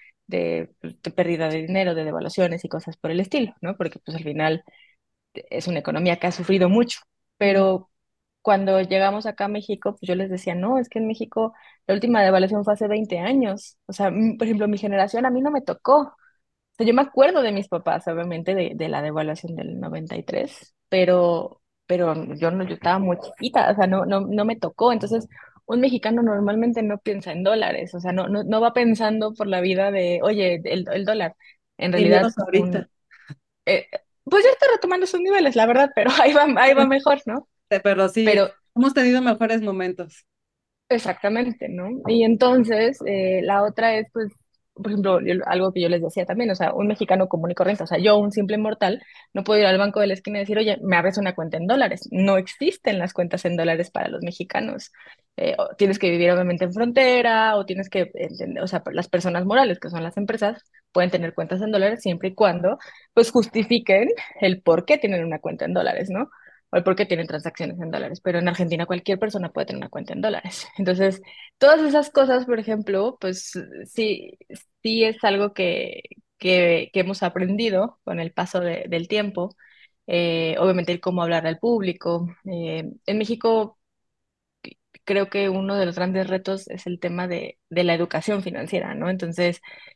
de pérdida de dinero, de devaluaciones y cosas por el estilo, ¿no? Porque pues al final es una economía que ha sufrido mucho, Ujú. pero cuando llegamos acá a México, pues yo les decía, no, es que en México la última devaluación fue hace 20 años. O sea, por ejemplo, mi generación a mí no me tocó. O sea, yo me acuerdo de mis papás, obviamente, de la devaluación del 93, pero yo no, yo estaba muy chiquita, o sea, no me tocó. Entonces, un mexicano normalmente no piensa en dólares, o sea, no va pensando por la vida de, oye, el dólar. En Y realidad, menos ahorita, eh, pues ya está retomando sus niveles, la verdad, pero ahí va mejor, ¿no? pero sí, Pero hemos tenido mejores momentos. exactamente, ¿no? Y entonces, la otra es, pues, por ejemplo, algo que yo les decía también, o sea, un mexicano común y corriente, o sea, yo, un simple mortal, no puedo ir al banco de la esquina y decir, oye, me abres una cuenta en dólares. No existen las cuentas en dólares para los mexicanos. O tienes que vivir, obviamente, en frontera, o tienes que entender, o sea, las personas morales, que son las empresas, pueden tener cuentas en dólares siempre y cuando, pues, justifiquen el por qué tienen una cuenta en dólares, ¿no? O el por qué tienen transacciones en dólares, pero en Argentina cualquier persona puede tener una cuenta en dólares. Entonces, todas esas cosas, por ejemplo, pues sí, sí es algo que hemos aprendido con el paso del tiempo. Obviamente el cómo hablar al público. En México creo que uno de los grandes retos es el tema de la educación financiera, ¿no? Entonces,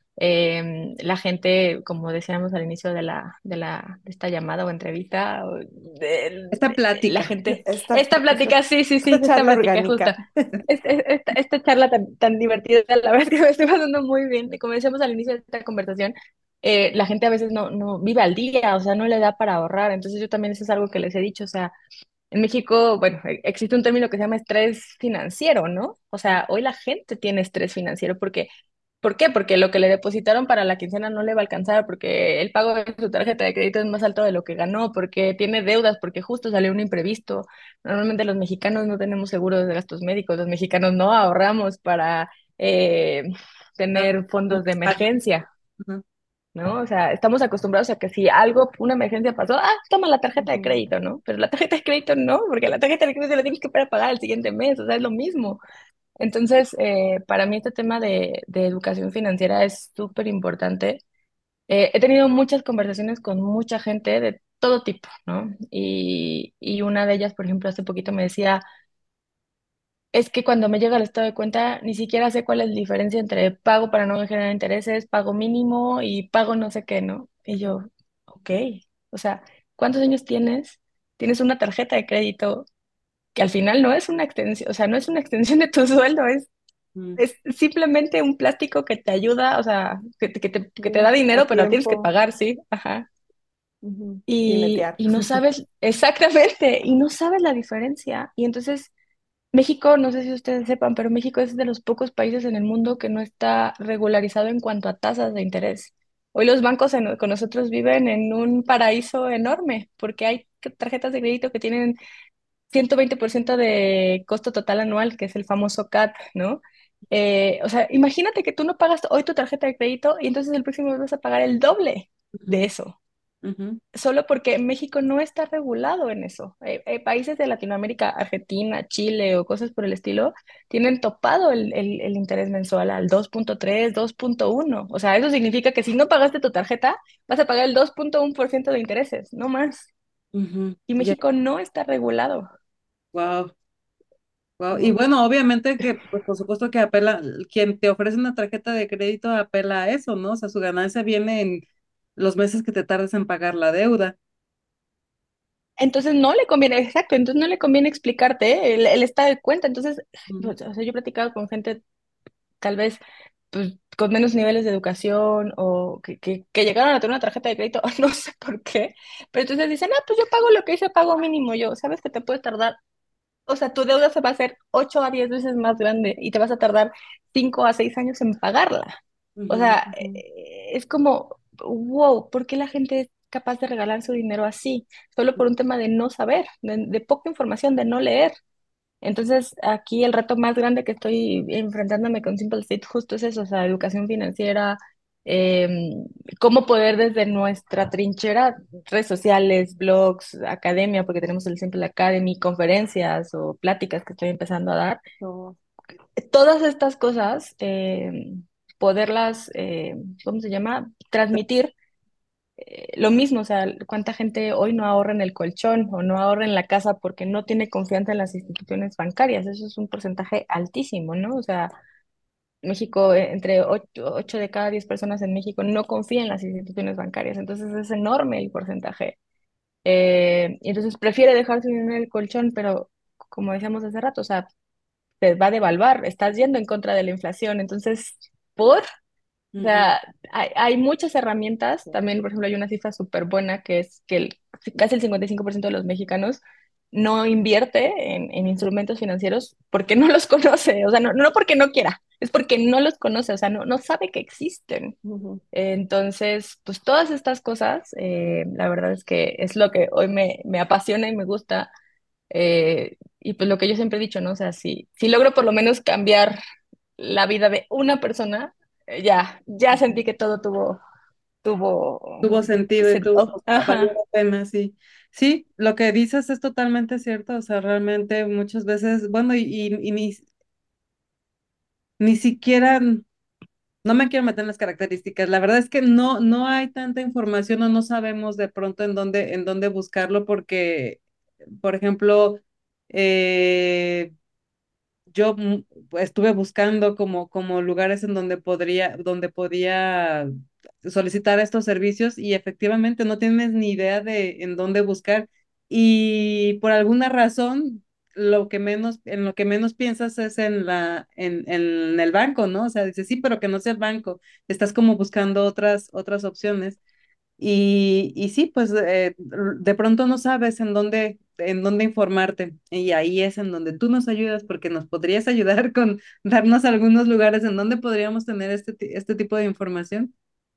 la gente, como decíamos al inicio de esta llamada o entrevista, Esta la plática. gente, Esta, esta esta, plática, sí, sí, esta sí, esta charla plática justo, orgánica. esta charla tan divertida, la verdad que me estoy pasando muy bien. Y como decíamos al inicio de esta conversación, la gente a veces no vive al día, o sea, no le da para ahorrar. Entonces yo también eso es algo que les he dicho, o sea, en México, bueno, existe un término que se llama estrés financiero, ¿no? O sea, hoy la gente tiene estrés financiero porque, ¿por qué? Porque lo que le depositaron para la quincena no le va a alcanzar, porque el pago de su tarjeta de crédito es más alto de lo que ganó, porque tiene deudas, porque justo salió un imprevisto. Normalmente los mexicanos no tenemos seguros de gastos médicos, los mexicanos no ahorramos para tener fondos de emergencia. Ujú, ¿No? O sea, estamos acostumbrados a que si algo, una emergencia pasó, toma la tarjeta de Ujú. crédito, ¿no? Pero la tarjeta de crédito no, porque la tarjeta de crédito la tienes que pagar el siguiente mes, o sea, es lo mismo. Entonces, para mí este tema de educación financiera es súper importante. He tenido muchas conversaciones con mucha gente de todo tipo, ¿no? Y una de ellas, por ejemplo, hace poquito me decía, es que cuando me llega el estado de cuenta, ni siquiera sé cuál es la diferencia entre pago para no generar intereses, pago mínimo y pago no sé qué, ¿no? Y yo, ok, o sea, ¿cuántos años tienes? Tienes una tarjeta de crédito que al final no es una extensión, o sea, no es una extensión de tu sueldo, ujú, es simplemente un plástico que te ayuda, o sea, que te da Sí, a dinero, pero tienes que tiempo. pagar, sí, ajá. Ujú. Y Y, netear. y no sabes, exactamente, y no sabes la diferencia. Y entonces México, no sé si ustedes sepan, pero México es de los pocos países en el mundo que no está regularizado en cuanto a tasas de interés. Hoy los bancos con nosotros viven en un paraíso enorme porque hay tarjetas de crédito que tienen 120% de costo total anual, que es el famoso CAT, ¿no? O sea, imagínate que tú no pagas hoy tu tarjeta de crédito y entonces el próximo mes vas a pagar el doble de ujú, eso ujú, solo porque México no está regulado en eso. Países de Latinoamérica, Argentina, Chile o cosas por el estilo, tienen topado el interés mensual al 2.3, 2.1. O sea, eso significa que si no pagaste tu tarjeta, vas a pagar el 2.1% de intereses, no más. ujú. Y Ya, México no está regulado. wow, wow. Y Ujú. bueno, obviamente que, pues, por supuesto que apela, quien te ofrece una tarjeta de crédito apela a eso, ¿no? O sea, su ganancia viene en los meses que te tardes en pagar la deuda. Entonces no le conviene, exacto, entonces no le conviene explicarte el estado de cuenta. Entonces, Ujú, pues, o sea, yo he platicado con gente tal vez pues, con menos niveles de educación o que llegaron a tener una tarjeta de crédito, no sé por qué, pero entonces dicen, pues yo pago lo que hice, pago mínimo yo, sabes que te puedes tardar, o sea, tu deuda se va a hacer 8 a 10 veces más grande y te vas a tardar 5 a 6 años en pagarla. O ujú, sea, Ujú. es como, wow, ¿por qué la gente es capaz de regalar su dinero así? Solo por un tema de no saber, de poca información, de no leer. Entonces, aquí el reto más grande que estoy enfrentándome con Simple State justo es eso, o sea, educación financiera, cómo poder desde nuestra trinchera, redes sociales, blogs, academia, porque tenemos el Simple Academy, conferencias o pláticas que estoy empezando a dar, No. todas estas cosas, poderlas, ¿cómo se llama? Transmitir lo mismo, o sea, cuánta gente hoy no ahorra en el colchón o no ahorra en la casa porque no tiene confianza en las instituciones bancarias. Eso es un porcentaje altísimo, ¿no? O sea, México, entre 8 de cada 10 personas en México no confían en las instituciones bancarias, entonces es enorme el porcentaje. Y entonces prefiere dejar su dinero en el colchón, pero como decíamos hace rato, o sea, te va a devaluar, estás yendo en contra de la inflación, entonces, ¿por? O Ujú. sea, hay muchas herramientas. También, por ejemplo, hay una cifra súper buena que es que casi el 55% de los mexicanos no invierte en instrumentos financieros porque no los conoce. O sea, no porque no quiera, es porque no los conoce, o sea, no sabe que existen. Ujú. Entonces, pues todas estas cosas, la verdad es que es lo que hoy me apasiona y me gusta. Y pues lo que yo siempre he dicho, ¿no? O sea, si logro por lo menos cambiar la vida de una persona, ya sentí que todo tuvo, Tuvo sentido y tuvo, o sea, valió ajá. la pena, sí. Sí, lo que dices es totalmente cierto, o sea, realmente muchas veces, bueno, y ni siquiera, no me quiero meter en las características, la verdad es que no hay tanta información o no sabemos de pronto en dónde buscarlo porque, por ejemplo, eh, yo estuve buscando como lugares en donde podía solicitar estos servicios y efectivamente no tienes ni idea de en dónde buscar y por alguna razón en lo que menos piensas es en el banco, ¿no? O sea, dices, sí, pero que no sea el banco, estás como buscando otras opciones. Y sí, pues de pronto no sabes en dónde informarte. Y ahí es en donde tú nos ayudas porque nos podrías ayudar con darnos algunos lugares en donde podríamos tener este tipo de información.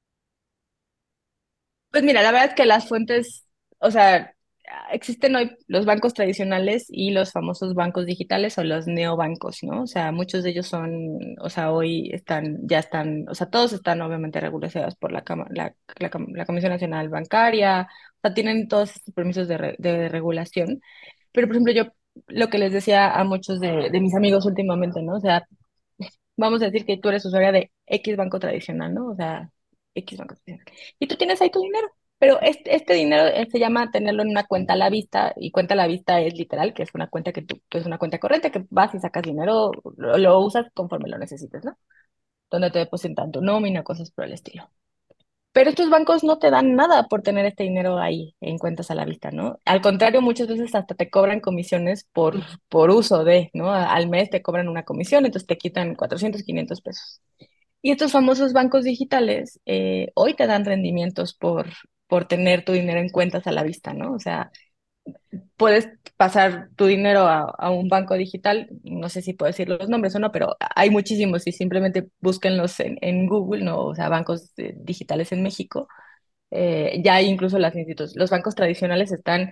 Pues mira, la verdad es que las fuentes, o sea, existen hoy los bancos tradicionales y los famosos bancos digitales o los neobancos, ¿no? O sea, muchos de ellos son, o sea, hoy ya están, o sea, todos están obviamente regulados por la Comisión Nacional Bancaria, o sea, tienen todos estos permisos de regulación. Pero, por ejemplo, yo lo que les decía a muchos de mis amigos últimamente, ¿no? O sea, vamos a decir que tú eres usuaria de X banco tradicional, ¿no? O sea, X banco tradicional. Y tú tienes ahí tu dinero, pero este dinero se llama tenerlo en una cuenta a la vista, y cuenta a la vista es literal, que es una cuenta que es una cuenta corriente, que vas y sacas dinero, lo usas conforme lo necesites, ¿no? Donde te depositan tu nómina, cosas por el estilo. Pero estos bancos no te dan nada por tener este dinero ahí en cuentas a la vista, ¿no? Al contrario, muchas veces hasta te cobran comisiones por uso de, ¿no? Al mes te cobran una comisión, entonces te quitan 400, 500 pesos. Y estos famosos bancos digitales hoy te dan rendimientos por tener tu dinero en cuentas a la vista, ¿no? O sea, puedes pasar tu dinero a un banco digital, no sé si puedo decir los nombres o no, pero hay muchísimos y simplemente búsquenlos en Google, ¿no? O sea, bancos digitales en México. Ya hay incluso los bancos tradicionales están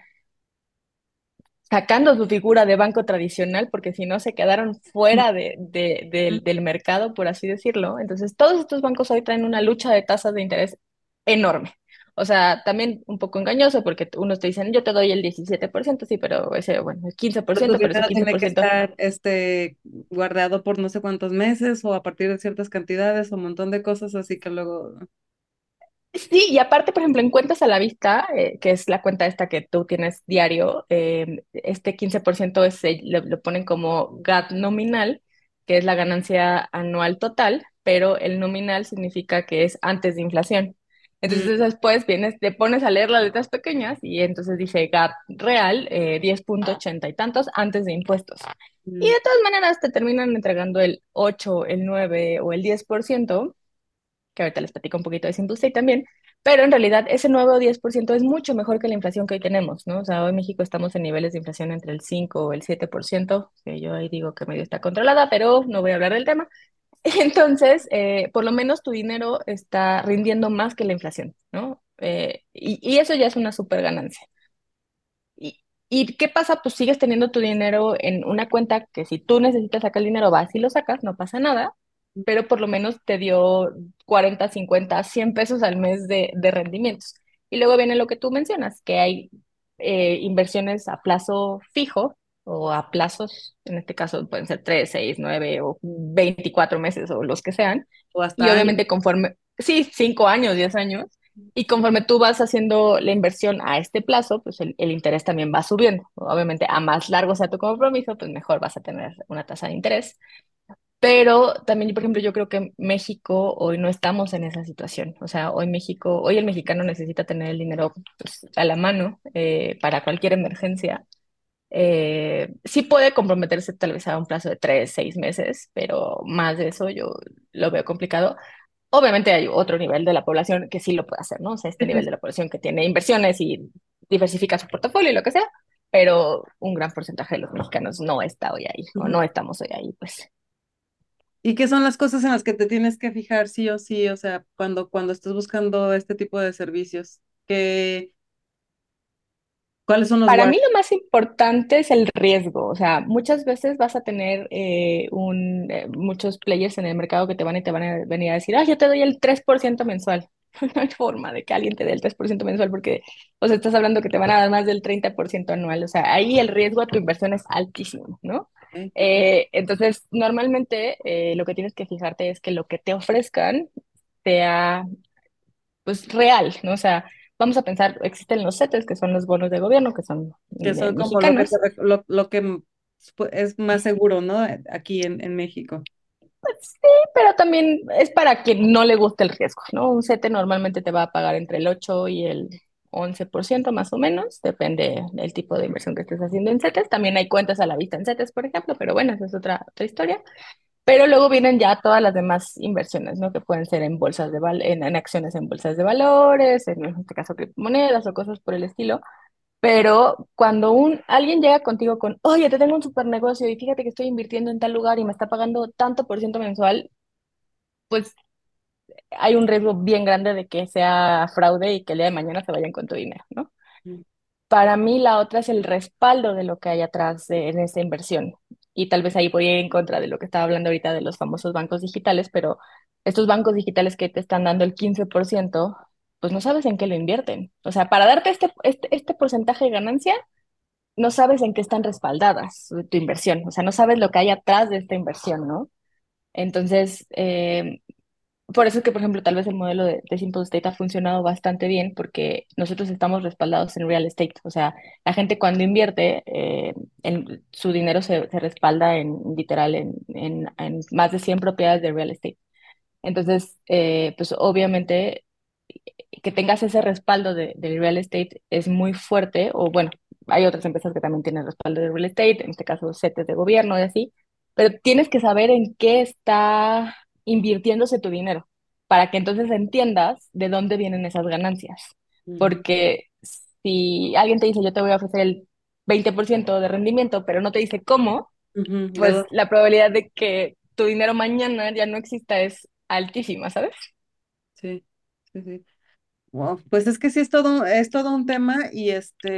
sacando su figura de banco tradicional porque si no se quedaron fuera del mercado, por así decirlo. Entonces, todos estos bancos hoy traen una lucha de tasas de interés enorme. O sea, también un poco engañoso porque unos te dicen, yo te doy el 17%, sí, pero ese, bueno, el Tu 15%, pero ese dinero quince tiene por que ciento estar guardado por no sé cuántos meses o a partir de ciertas cantidades o un montón de cosas así que luego... Sí, y aparte, por ejemplo, en cuentas a la vista, que es la cuenta esta que tú tienes diario, este 15% lo ponen como GAT nominal, que es la ganancia anual total, pero el nominal significa que es antes de inflación. Mm, Entonces después vienes, te pones a leer las letras pequeñas y entonces dice GAT real, 10,80 y tantos antes de impuestos. Y mm. de todas maneras te terminan entregando el 8, el 9 o el 10%, que ahorita les platico un poquito de Simbuste también, pero en realidad ese nuevo 10% es mucho mejor que la inflación que hoy tenemos, ¿no? O sea, hoy en México estamos en niveles de inflación entre el 5 o el 7%, que yo ahí digo que medio está controlada, pero no voy a hablar del tema. Entonces, por lo menos tu dinero está rindiendo más que la inflación, ¿no? Y eso ya es una súper ganancia. ¿Y, ¿Y qué pasa? Pues sigues teniendo tu dinero en una cuenta que si tú necesitas sacar el dinero, vas y lo sacas, no pasa nada, pero por lo menos te dio 40, 50, 100 pesos al mes de rendimientos. Y luego viene lo que tú mencionas, que hay inversiones a plazo fijo o a plazos, en este caso pueden ser 3, 6, 9 o 24 meses o los que sean. O Y hasta años. obviamente conforme, sí, 5 años, 10 años, y conforme tú vas haciendo la inversión a este plazo, pues el interés también va subiendo. Obviamente, a más largo sea tu compromiso, pues mejor vas a tener una tasa de interés. Pero también, por ejemplo, yo creo que México hoy no estamos en esa situación. O sea, hoy México, hoy el mexicano necesita tener el dinero pues, a la mano para cualquier emergencia. Sí puede comprometerse tal vez a un plazo de 3, 6 meses, pero más de eso yo lo veo complicado. Obviamente hay otro nivel de la población que sí lo puede hacer, ¿no? O sea, este Sí, sí, nivel sí. de la población que tiene inversiones y diversifica su portafolio y lo que sea, pero un gran porcentaje de los mexicanos no está hoy ahí, o Ujú. no estamos hoy ahí, pues. ¿Y qué son las cosas en las que te tienes que fijar sí o sí? O sea, cuando estés buscando este tipo de servicios, ¿cuáles son los Para mí guardias? lo más importante es el riesgo, o sea, muchas veces vas a tener muchos players en el mercado que te van y te van a venir a decir, ah, yo te doy el 3% mensual. No hay forma de que alguien te dé el 3% mensual porque, o sea, estás hablando que te van a dar más del 30% anual, o sea, ahí el riesgo a tu inversión es altísimo, ¿no? ¿Eh? Entonces, normalmente lo que tienes que fijarte es que lo que te ofrezcan sea pues real, ¿no? O sea, vamos a pensar, existen los CETES, que son los bonos de gobierno, que son Que son como lo que mexicanos. es más seguro, ¿no? Aquí en México. Pues sí, pero también es para quien no le guste el riesgo, ¿no? Un CETE normalmente te va a pagar entre el 8 y el 11% más o menos, depende del tipo de inversión que estés haciendo en CETES. También hay cuentas a la vista en CETES, por ejemplo, pero bueno, esa es otra historia. Pero luego vienen ya todas las demás inversiones, ¿no? Que pueden ser en bolsas en acciones en bolsas de valores, en este caso criptomonedas o cosas por el estilo. Pero cuando alguien llega contigo con, oye, te tengo un super negocio y fíjate que estoy invirtiendo en tal lugar y me está pagando tanto por ciento mensual, pues hay un riesgo bien grande de que sea fraude y que el día de mañana se vayan con tu dinero, ¿no? Mm. Para mí la otra es el respaldo de lo que hay atrás en esa inversión. Y tal vez ahí voy a ir en contra de lo que estaba hablando ahorita de los famosos bancos digitales, pero estos bancos digitales que te están dando el 15%, pues no sabes en qué lo invierten. O sea, para darte este porcentaje de ganancia, no sabes en qué están respaldadas tu inversión. O sea, no sabes lo que hay atrás de esta inversión, ¿no? Entonces, por eso es que, por ejemplo, tal vez el modelo de Simple State ha funcionado bastante bien porque nosotros estamos respaldados en real estate. O sea, la gente cuando invierte, su dinero se respalda literal en más de 100 propiedades de real estate. Entonces, pues obviamente que tengas ese respaldo del real estate es muy fuerte, o bueno, hay otras empresas que también tienen respaldo de real estate, en este caso CETES de gobierno y así, pero tienes que saber en qué está invirtiéndose tu dinero, para que entonces entiendas de dónde vienen esas ganancias. Ujú, Porque si alguien te dice, yo te voy a ofrecer el 20% de rendimiento, pero no te dice cómo, ujú, pues la probabilidad de que tu dinero mañana ya no exista es altísima, ¿sabes? sí, sí, sí. Wow, pues es que sí es todo un tema y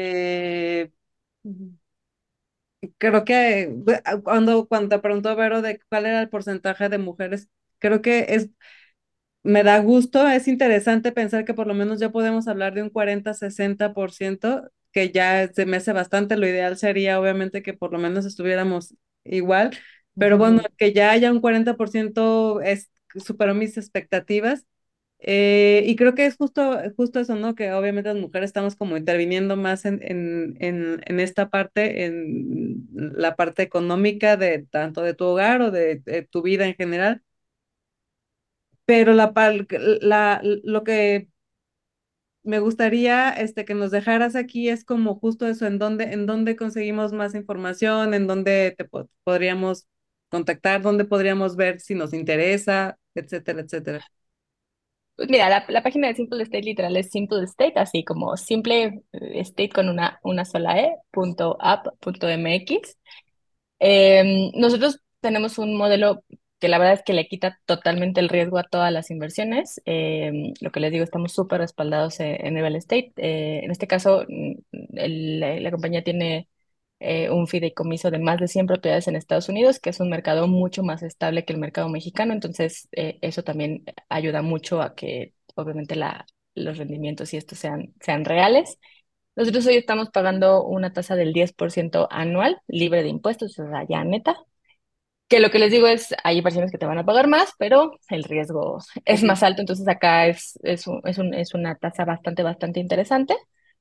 creo que cuando te preguntó Vero de cuál era el porcentaje de mujeres, creo que me da gusto, es interesante pensar que por lo menos ya podemos hablar de un 40-60%, que ya se me hace bastante. Lo ideal sería obviamente que por lo menos estuviéramos igual, pero bueno, Ujú. que ya haya un 40% superó mis expectativas. Y creo que es justo eso, ¿no? Que obviamente las mujeres estamos como interviniendo más en esta parte, en la parte económica de tanto de tu hogar o de tu vida en general, pero lo que me gustaría que nos dejaras aquí es como justo eso, en dónde conseguimos más información, en dónde podríamos contactar, dónde podríamos ver si nos interesa, etcétera, etcétera. Pues mira, la página de Simple State literal es Simple State, así como simple state con una sola punto app, punto MX. Nosotros tenemos un modelo que la verdad es que le quita totalmente el riesgo a todas las inversiones. Lo que les digo, estamos súper respaldados en real estate. En este caso, la compañía tiene un fideicomiso de más de 100 propiedades en Estados Unidos, que es un mercado mucho más estable que el mercado mexicano. Entonces, eso también ayuda mucho a que, obviamente, los rendimientos y estos sean reales. Nosotros hoy estamos pagando una tasa del 10% anual, libre de impuestos, o sea, ya neta. Que lo que les digo es, hay inversiones que te van a pagar más, pero el riesgo es Ujú. más alto, entonces acá es una tasa bastante interesante.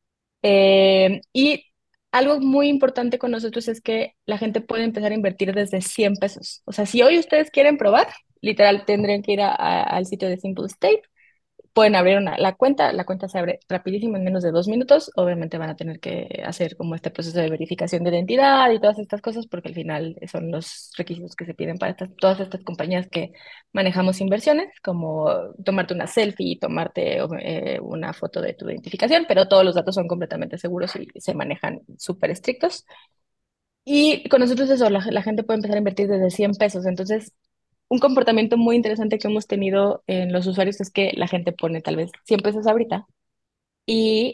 Y algo muy importante con nosotros es que la gente puede empezar a invertir desde 100 pesos. O sea, si hoy ustedes quieren probar, literal tendrían que ir al sitio de Simple State. Pueden abrir la cuenta se abre rapidísimo en menos de 2 minutos. Obviamente van a tener que hacer como este proceso de verificación de identidad y todas estas cosas, porque al final son los requisitos que se piden para todas estas compañías que manejamos inversiones, como tomarte una selfie y tomarte una foto de tu identificación, pero todos los datos son completamente seguros y se manejan súper estrictos. Y con nosotros eso, la gente puede empezar a invertir desde 100 pesos. Entonces, un comportamiento muy interesante que hemos tenido en los usuarios es que la gente pone tal vez 100 pesos ahorita y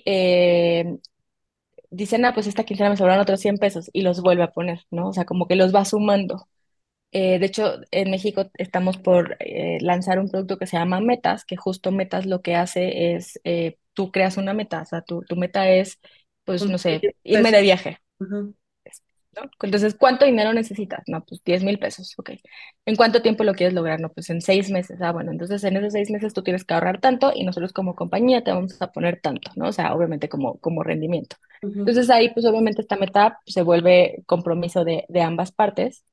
dicen, pues esta quincena me sobraron otros 100 pesos y los vuelve a poner, ¿no? O sea, como que los va sumando. De hecho, en México estamos por lanzar un producto que se llama Metas, que justo Metas lo que hace es, tú creas una meta, o sea, tu meta es, pues, Con no sé, 10 irme pesos. de viaje. Ujú, ¿No? Entonces, ¿cuánto dinero necesitas? No, pues 10,000 pesos, ok. ¿En cuánto tiempo lo quieres lograr? No, pues en 6 meses. Ah, bueno, entonces en esos 6 meses tú tienes que ahorrar tanto y nosotros como compañía te vamos a poner tanto, ¿no? O sea, obviamente como rendimiento. ujú. Entonces ahí, pues obviamente esta meta se vuelve compromiso de ambas partes,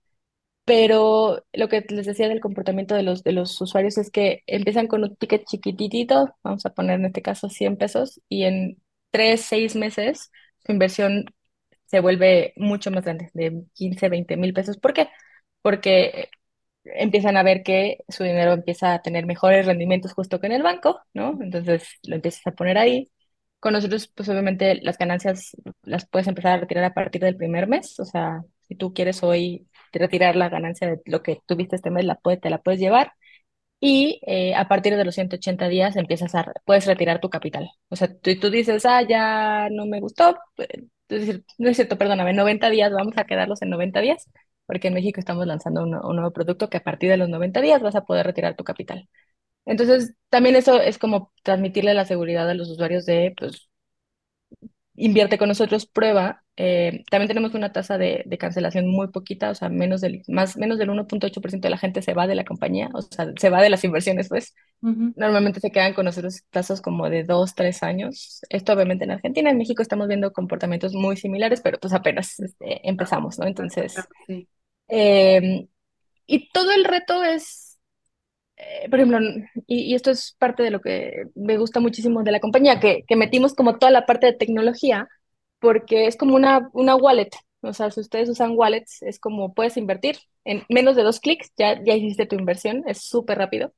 pero lo que les decía del comportamiento de los usuarios es que empiezan con un ticket chiquititito, vamos a poner en este caso 100 pesos, y en 3, 6 meses su inversión se vuelve mucho más grande, de 15 20,000 pesos. ¿Por qué? Porque empiezan a ver que su dinero empieza a tener mejores rendimientos justo que en el banco, ¿no? Entonces lo empiezas a poner ahí. Con nosotros, pues obviamente las ganancias las puedes empezar a retirar a partir del primer mes. O sea, si tú quieres hoy retirar la ganancia de lo que tuviste este mes, te la puedes llevar. Y a partir de los 180 días puedes retirar tu capital. O sea, tú dices, ya no me gustó. Es decir, no es cierto, perdóname, 90 días, vamos a quedarlos en 90 días, porque en México estamos lanzando un nuevo producto que a partir de los 90 días vas a poder retirar tu capital. Entonces, también eso es como transmitirle la seguridad a los usuarios de, pues, invierte con nosotros, prueba. También tenemos una tasa de cancelación muy poquita, o sea, menos del 1,8% de la gente se va de la compañía, o sea, se va de las inversiones, pues. Ujú. Normalmente se quedan con nosotros plazos como de 2, 3 años. Esto obviamente en Argentina, en México estamos viendo comportamientos muy similares, pero pues apenas empezamos, ¿no? Entonces, Sí. eh, y todo el reto es por ejemplo, y esto es parte de lo que me gusta muchísimo de la compañía, que metimos como toda la parte de tecnología, porque es como una wallet. O sea, si ustedes usan wallets, es como puedes invertir en menos de 2 clics, ya hiciste tu inversión, es súper rápido.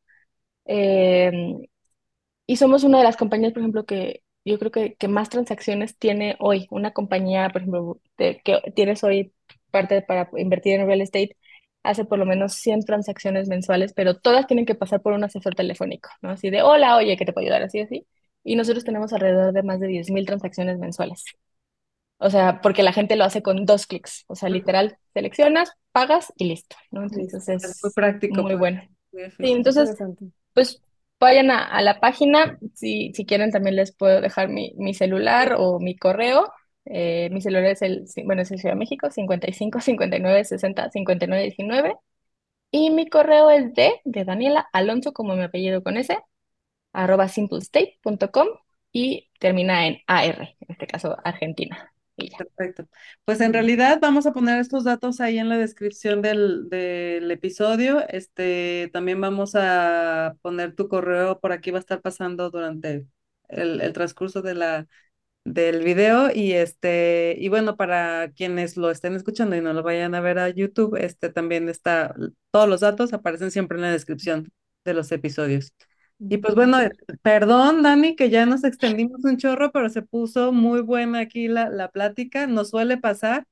Eh, y somos una de las compañías, por ejemplo, que yo creo que más transacciones tiene hoy. Una compañía, por ejemplo, que tienes hoy parte para invertir en real estate, hace por lo menos 100 transacciones mensuales, pero todas tienen que pasar por un asesor telefónico, ¿no? Así de, hola, oye, ¿qué te puedo ayudar? Así, así. Y nosotros tenemos alrededor de más de 10,000 transacciones mensuales. O sea, porque la gente lo hace con 2 clics. O sea, literal, seleccionas, pagas y listo, ¿no? Listo. Entonces Es muy es práctico, muy pues. bueno. Muy Sí, Qué eficiente. entonces interesante. pues vayan a la página. Si quieren, también les puedo dejar mi celular o mi correo. Mi celular bueno, es el Ciudad de México, 55 59 60 59 19. Y mi correo es de Daniela Alonso, como mi apellido con ese, @simplestate.com y termina en AR, en este caso Argentina. Y ya. Perfecto. Pues en realidad vamos a poner estos datos ahí en la descripción del episodio. También vamos a poner tu correo, por aquí va a estar pasando durante el transcurso del video y bueno, para quienes lo estén escuchando y no lo vayan a ver a YouTube, también está, todos los datos aparecen siempre en la descripción de los episodios. Y pues bueno, Sí. perdón, Dani, que ya nos extendimos un chorro, pero se puso muy buena aquí la plática, nos suele pasar.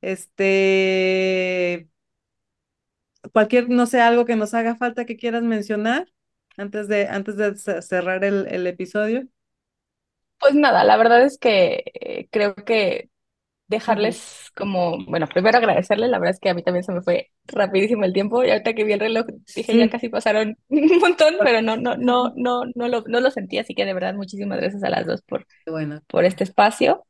Este, no sé, algo que nos haga falta que quieras mencionar antes de cerrar el episodio. Pues nada, la verdad es que creo que Ujú. dejarles como, bueno, primero agradecerle, la verdad es que a mí también se me fue rapidísimo el tiempo y ahorita que vi el reloj dije ya Sí, casi pasaron un montón, pero no lo sentí, así que de verdad muchísimas gracias a las dos bueno, por este espacio.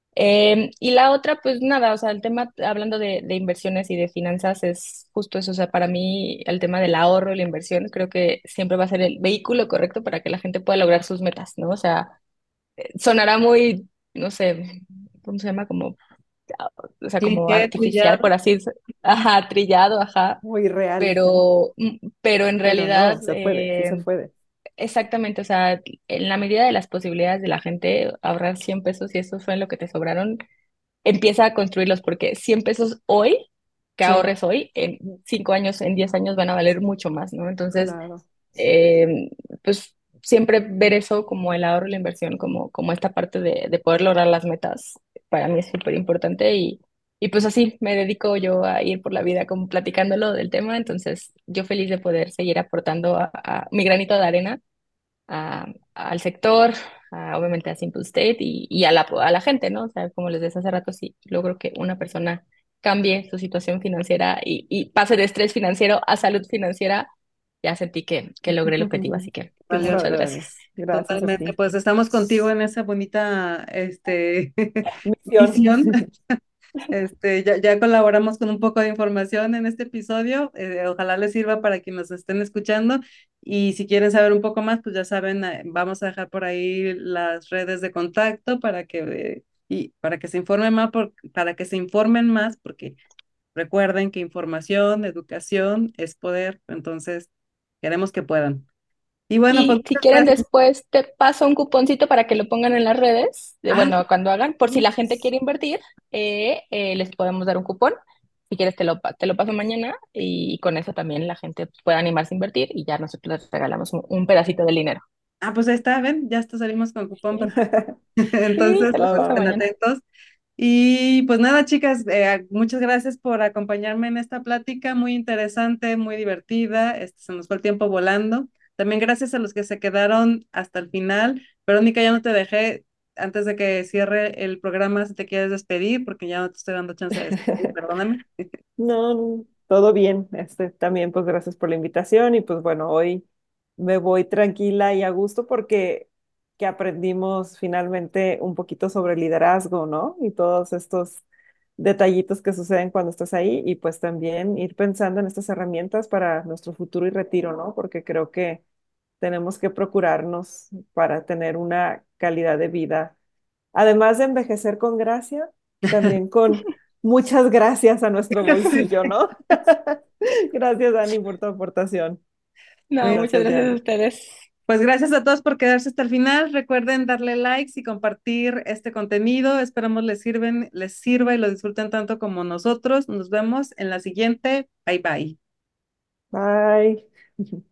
Y la otra, pues nada, o sea, el tema, hablando de inversiones y de finanzas, es justo eso, o sea, para mí el tema del ahorro y la inversión creo que siempre va a ser el vehículo correcto para que la gente pueda lograr sus metas, ¿no? O sea, sonará muy, no sé, ¿cómo se llama? Como, o sea, como cliché, artificial, trillado, por así decirlo, ajá, trillado, ajá, Muy real. pero en Pero realidad, no, se puede, sí se puede. exactamente, o sea, en la medida de las posibilidades de la gente, ahorrar 100 pesos y eso fue lo que te sobraron, empieza a construirlos porque 100 pesos hoy, que Sí, ahorres hoy, en 5 años, en 10 años van a valer mucho más, ¿no? Entonces, claro. eh, pues siempre ver eso como el ahorro y la inversión, como esta parte de poder lograr las metas, para mí es súper importante y pues así me dedico yo a ir por la vida como platicándolo del tema, entonces yo feliz de poder seguir aportando a mi granito de arena al sector, obviamente a Simple State y a la gente, ¿no? O sea, como les decía hace rato, si logro que una persona cambie su situación financiera y pase de estrés financiero a salud financiera, ya sentí que logré el objetivo, así que pues valió la muchas Extraordinario. gracias. Gracias a totalmente. ti. Pues estamos contigo en esa bonita, Misión. misión. Ya colaboramos con un poco de información en este episodio. Ojalá les sirva para quienes nos estén escuchando. Y si quieren saber un poco más, pues ya saben, vamos a dejar por ahí las redes de contacto y para que se informen más, para que se informen más, porque recuerden que información, educación es poder. Entonces, queremos que puedan. Y bueno, pues Y si muchas quieren gracias. después te paso un cuponcito para que lo pongan en las redes, Ah, bueno, cuando hagan, por si la gente yes. quiere invertir, les podemos dar un cupón. Si quieres te lo paso mañana y con eso también la gente puede animarse a invertir y ya nosotros les regalamos un pedacito del dinero. Pues ahí está, ven, ya hasta salimos con cupón. Sí, Entonces, se los pues Va, paso va. estén mañana. atentos. Y pues nada, chicas, muchas gracias por acompañarme en esta plática, muy interesante, muy divertida. Se nos fue el tiempo volando. También gracias a los que se quedaron hasta el final. Verónica, ya no te dejé, antes de que cierre el programa, si te quieres despedir, porque ya no te estoy dando chance de despedir, perdóname. No, no, todo bien. También, pues gracias por la invitación y pues bueno, hoy me voy tranquila y a gusto porque que aprendimos finalmente un poquito sobre liderazgo, ¿no? Y todos estos detallitos que suceden cuando estás ahí y pues también ir pensando en estas herramientas para nuestro futuro y retiro, ¿no? Porque creo que tenemos que procurarnos para tener una calidad de vida, además de envejecer con gracia, también con muchas gracias a nuestro Sí. bolsillo, ¿no? Gracias, Dani, por tu aportación. No, Muy muchas Gracias, gracias a Jan. ustedes. Pues gracias a todos por quedarse hasta el final. Recuerden darle likes y compartir este contenido. Esperamos les sirva y lo disfruten tanto como nosotros. Nos vemos en la siguiente. Bye bye. Bye.